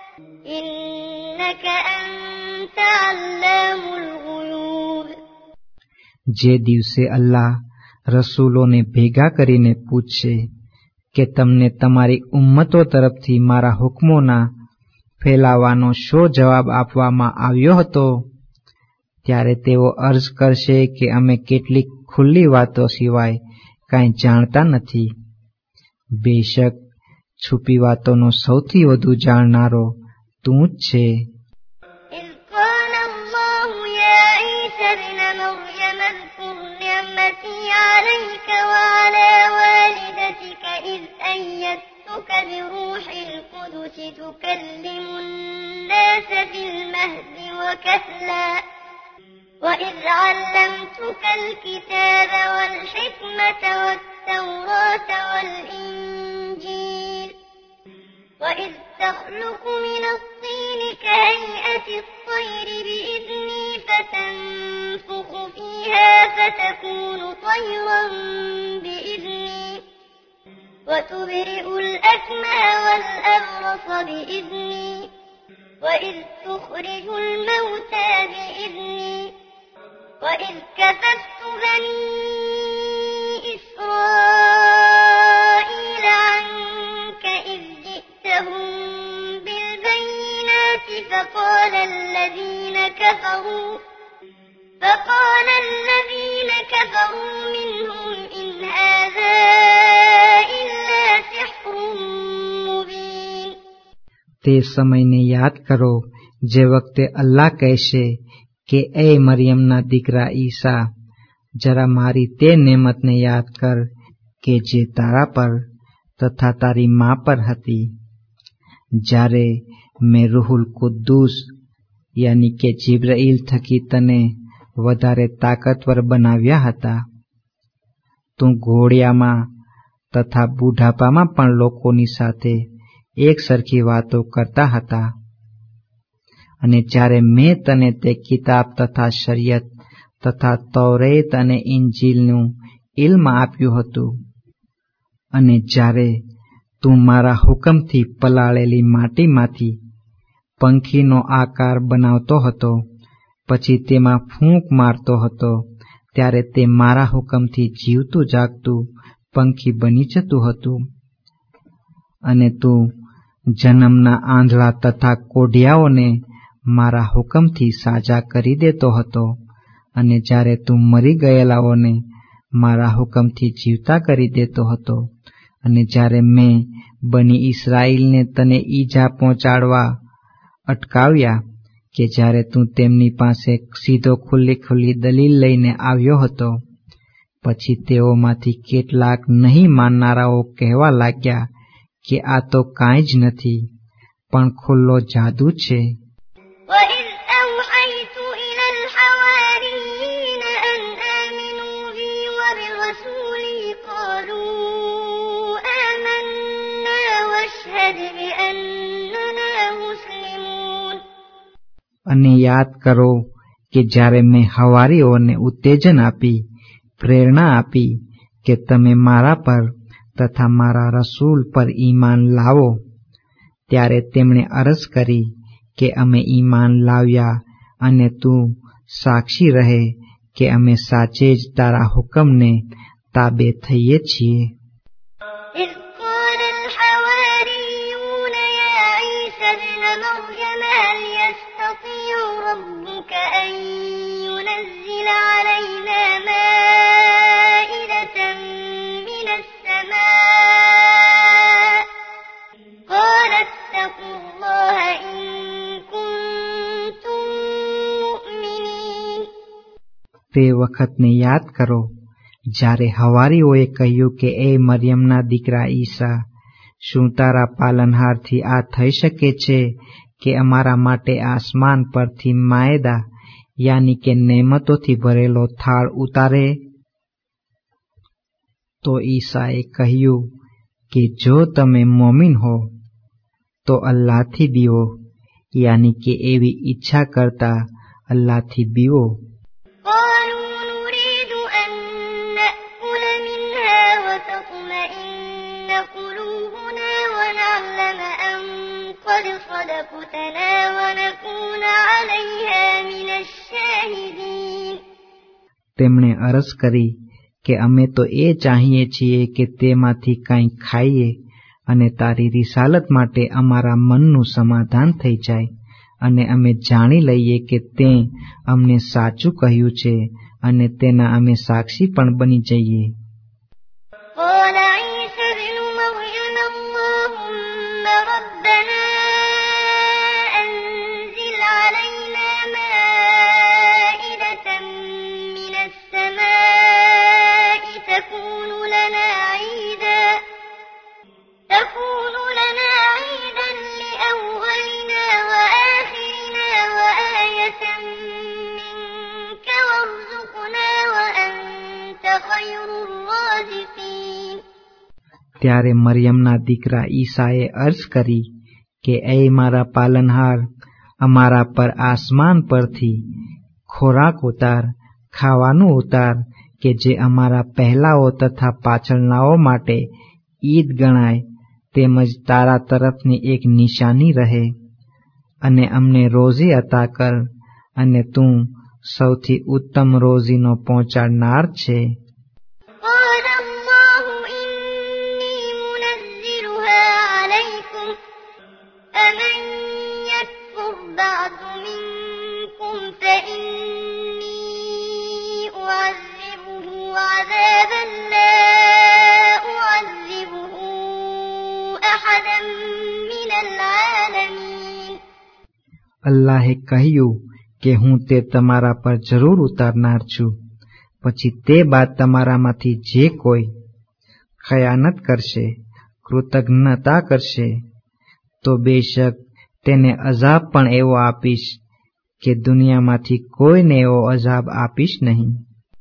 إنك أنت علام الغيوب. જે દિવસે અલ્લાહ રસૂલોને ભેગા કરીને પૂછશે કે તમને તમારી ઉમ્મતો તરફથી મારા હુકમોના ફેલાવાનો શો જવાબ આપવામાં આવ્યો હતો, ત્યારે તેઓ અર્જ કરશે કે અમે કેટલીક ખુલ્લી વાતો સિવાય કાંઈ જાણતા નથી. બેશક છુપી વાતોનો સૌથી વધુ જાણનારો તું જ છે. إذ قال الله يا عيسى ابن مريم اذكر نعمتي عليك وعلى والدتك إذ أيدتك بروح القدس تكلم الناس في المهد وكهلا وإذ علمتك الكتاب والحكمة والتوراة والإنجيل وإذ تخلق من الطين كهيئة الطير بإذني فتنفخ فيها فتكون طيرا بإذني وتبرئ الأكمه والأبرص بإذني وإذ تخرج الموتى بإذني وإذ كففت بني إسرائيل عنك إذ جئتهم بالبينات فقال الذين كفروا منهم إن هذا إلا سحر مبين. તે સમયને યાદ કરો જે વખતે અલ્લાહ કહેશે કે એ મરિયમના દીકરા ઈસા, જરા મારી તે નેમતને યાદ કર કે જે તારા પર તથા તારી મા પર હતી, જ્યારે મેં રૂહુલ કુદ્દુસ યાની કે જિબ્રાઈલ થકી તને વધારે તાકતવર બનાવ્યા હતા. તું ઘોડિયામાં તથા બુઢાપામાં પણ લોકોની સાથે એક સરખી વાતો કરતા હતા. અને જ્યારે મેં તને તે કિતાબ તથા શરિયત તથા તૌરેત અને ઇન્જીલનું ઇલ્મ આપ્યું હતું, અને જ્યારે તું મારા હુકમથી પલાળેલી માટીમાંથી પંખીનો આકાર બનાવતો હતો, પછી તેમાં ફૂંક મારતો હતો, ત્યારે તે મારા હુકમથી જીવતું જાગતું પંખી બની જતું હતું. અને તું જન્મના આંધળા તથા કોઢિયાઓને મારા હુકમથી સાજા કરી દેતો હતો. અને જ્યારે તું મરી ગયેલાઓને મારા હુકમથી જીવતા કરી દેતો હતો. અને જ્યારે મેં બની ઇસરાઈલને તને ઈજા પહોંચાડવા અટકાવ્યા કે જ્યારે તું તેમની પાસે સીધો ખુલ્લી દલીલ લઈને આવ્યો હતો, પછી તેઓમાંથી કેટલાક નહીં માનનારાઓ કહેવા લાગ્યા કે આ તો કાંઈ જ નથી, પણ ખુલ્લો જાદુ છે. وإذ أوحيت إلى الحواريين أن آمنوا بي وبرسولي قالوا آمنا واشهد بأننا مسلمون. અને યાદ કરો કે જ્યારે મેં હવારીઓને ઉત્તેજન આપી, પ્રેરણા આપી કે તમે મારા પર તથા મારા રસૂલ પર ઈમાન લાવો, ત્યારે તેમણે અરજ કરી કે અમે ઈમાન લાવ્યા, અને તું સાક્ષી રહે કે અમે સાચે જ તારા હુકમને તાબે થઈએ છીએ. إذ قال الحواريون يا عيسى ابن مريم هل يستطيع ربك أن ينزل علينا مائدة من السماء قال اتقوا الله إن كنتم مؤمنين. તે વખતને યાદ કરો જ્યારે હવારીઓએ કહ્યું કે એ મરિયમના દીકરા ઈસા, શું તારા પાલનહારથી આ થઈ શકે છે કે અમારા માટે આસમાન પરથી માયદા યાની કે નેમતોથી ભરેલો થાળ ઉતારે? તો ઈસાએ કહ્યું કે જો તમે મોમીન હો તો અલ્લાહથી બીવો, યાની કે એવી ઈચ્છા કરતા અલ્લાહથી બીવો. તેમણે અરજ કરી કે અમે તો એ ચાહીએ છીએ કે તેમાંથી કંઈ ખાઈએ અને તારી રિસાલત માટે અમારા મનનું સમાધાન થઈ જાય અને અમે જાણી લઈએ કે તે અમને સાચું કહ્યું છે અને તેના અમે સાક્ષી પણ બની જઈએ. ત્યારે મરિયમના દીકરા ઈસાએ અર્જ કરી કે એ મારા પાલનહાર, અમારા પર આસમાન પરથી ખોરાક ઉતાર, ખાવાનું ઉતાર કે જે અમારા પહેલાઓ તથા પાછળનાઓ માટે ઈદ ગણાય, તેમજ તારા તરફની એક નિશાની રહે, અને અમને રોઝી અતા કર, અને તું સૌથી ઉત્તમ રોઝીનો પહોંચાડનાર છે. અલ્લાહે કહ્યું કે હું તે તમારા પર જરૂર ઉતારનાર છું. પછી તે બાદ તમારામાંથી જે કોઈ ખયાનત કરશે, કૃતજ્ઞતા કરશે, તો બેશક તેને અઝાબ પણ એવો આપીશ કે દુનિયામાંથી કોઈને એવો અઝાબ આપીશ નહીં.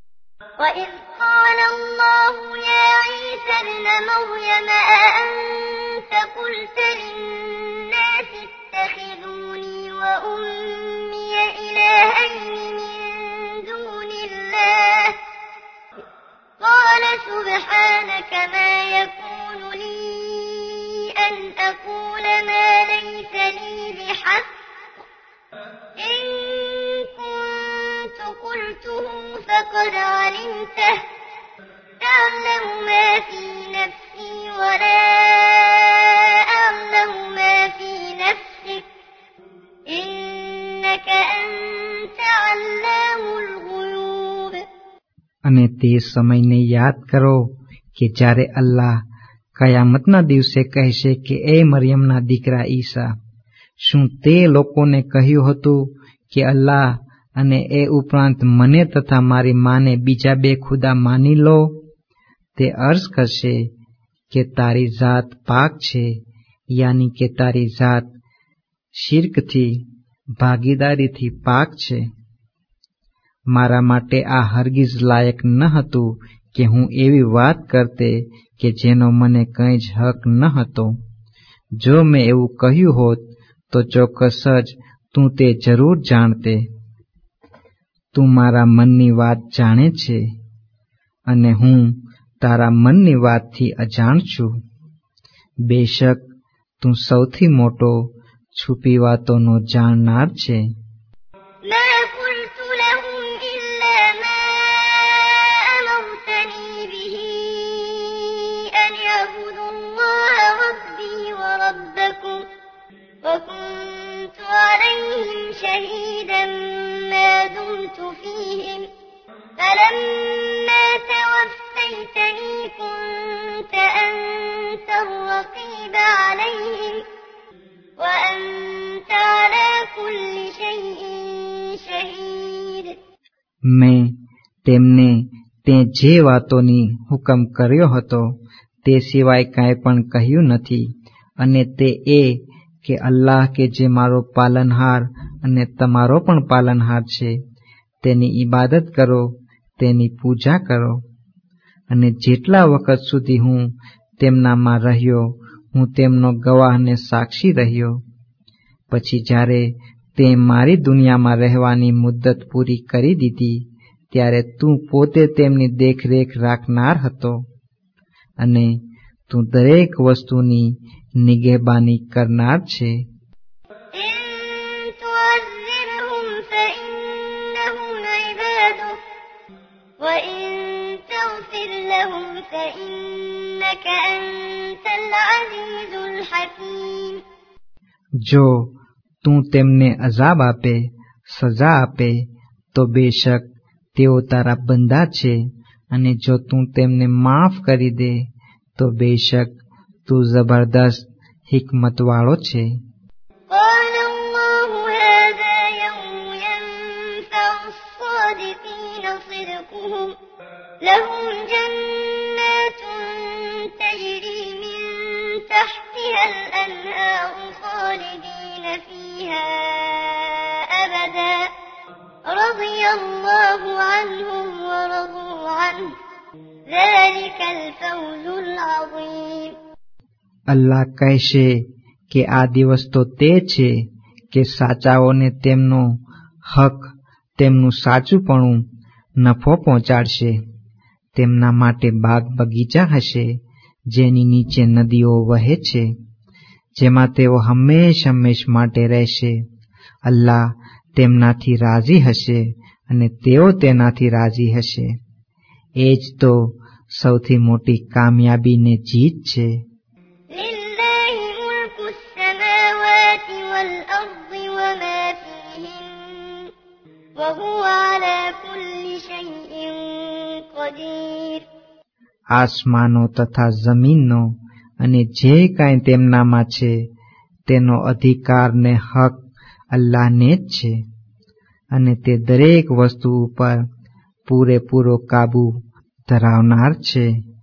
وأمي إلهين من دون الله قال سبحانك ما يكون لي أن أقول ما ليس لي بحق إن كنت قلته فقد علمته تعلم ما في نفسي ولا أعلم ما في نفسك إنك أنت علام الغيوب. અને તે સમયને યાદ કરો કે જ્યારે અલ્લાહ કયામતના દિવસે કહેશે કે એ મરિયમના દીકરા ઈસા, શું તે લોકોને કહ્યું હતું કે અલ્લાહ અને એ ઉપરાંત મને તથા મારી માને બીજા બે ખુદા માની લો? તે અર્જ કરશે કે તારી જાત પાક છે, યાની કે તારી જાત શિર્કથી, ભાગીદારીથી પાક છે. મારા માટે આ હરગીઝ લાયક ન હતું કે હું એવી વાત કરતે કે જેનો મને કંઈ જ હક ન હતો. જો મેં એવું કહ્યું હોત તો ચોક્કસ જ તું તે જરૂર જાણતે. તું મારા મનની વાત જાણે છે અને હું તારા મનની વાતથી અજાણ છું. બેશક તું સૌથી મોટો છુપી વાતોનો જાણનાર છે. وكنت عليهم شهيدا ما دمت فيهم فلما توفيتني كنت أنت الرقيب عليهم وأنت على كل شيء شهيد. મેં જે વાતોની હુકમ કર્યો હતો તે સિવાય કાંઈ પણ કહ્યું નથી, અને તે એ કે અલ્લાહ કે જે મારો પાલનહાર અને તમારો પણ પાલનહાર છે, તેની ઇબાદત કરો, તેની પૂજા કરો. અને જેટલા વખત સુધી હું તેમનામાં રહ્યો, હું તેમનો ગવાહ અને સાક્ષી રહ્યો. પછી જ્યારે તે મારી દુનિયામાં રહેવાની મુદ્દત પૂરી કરી દીધી, ત્યારે તું પોતે તેમની દેખરેખ રાખનાર હતો, અને તું દરેક વસ્તુની નિગહેબાની કરનાર છે. જો તું તેમને અઝાબ આપે, સજા આપે, તો બેશક તેઓ તારા બંદા છે, અને જો તું તેમને માફ કરી દે, તો બેશક તું જબરદસ્ત હિકમતવાળો છે. لهم جنات تجري من تحتها الأنهار خالدين فيها أبدا رضي الله عنهم ورضوا عنه ذلك الفوز العظيم. અલ્લાહ કહેશે કે આ દિવસ તો તે છે કે સાચાઓને તેમનો હક, તેમનું સાચુંપણું નફો પહોંચાડશે. તેમના માટે બાગ બગીચા હશે, જેની નીચે નદીઓ વહે છે, જેમાં તેઓ હંમેશ હંમેશ માટે રહેશે. અલ્લાહ તેમનાથી રાજી હશે, અને તેઓ તેનાથી રાજી હશે. એ જ તો સૌથી મોટી કામયાબીને જીત છે. આસમાનો તથા જમીનનો અને જે કાંઈ તેમનામાં છે, તેનો અધિકાર ને હક અલ્લાહને જ છે, અને તે દરેક વસ્તુ ઉપર પૂરેપૂરો કાબુ ધરાવનાર છે.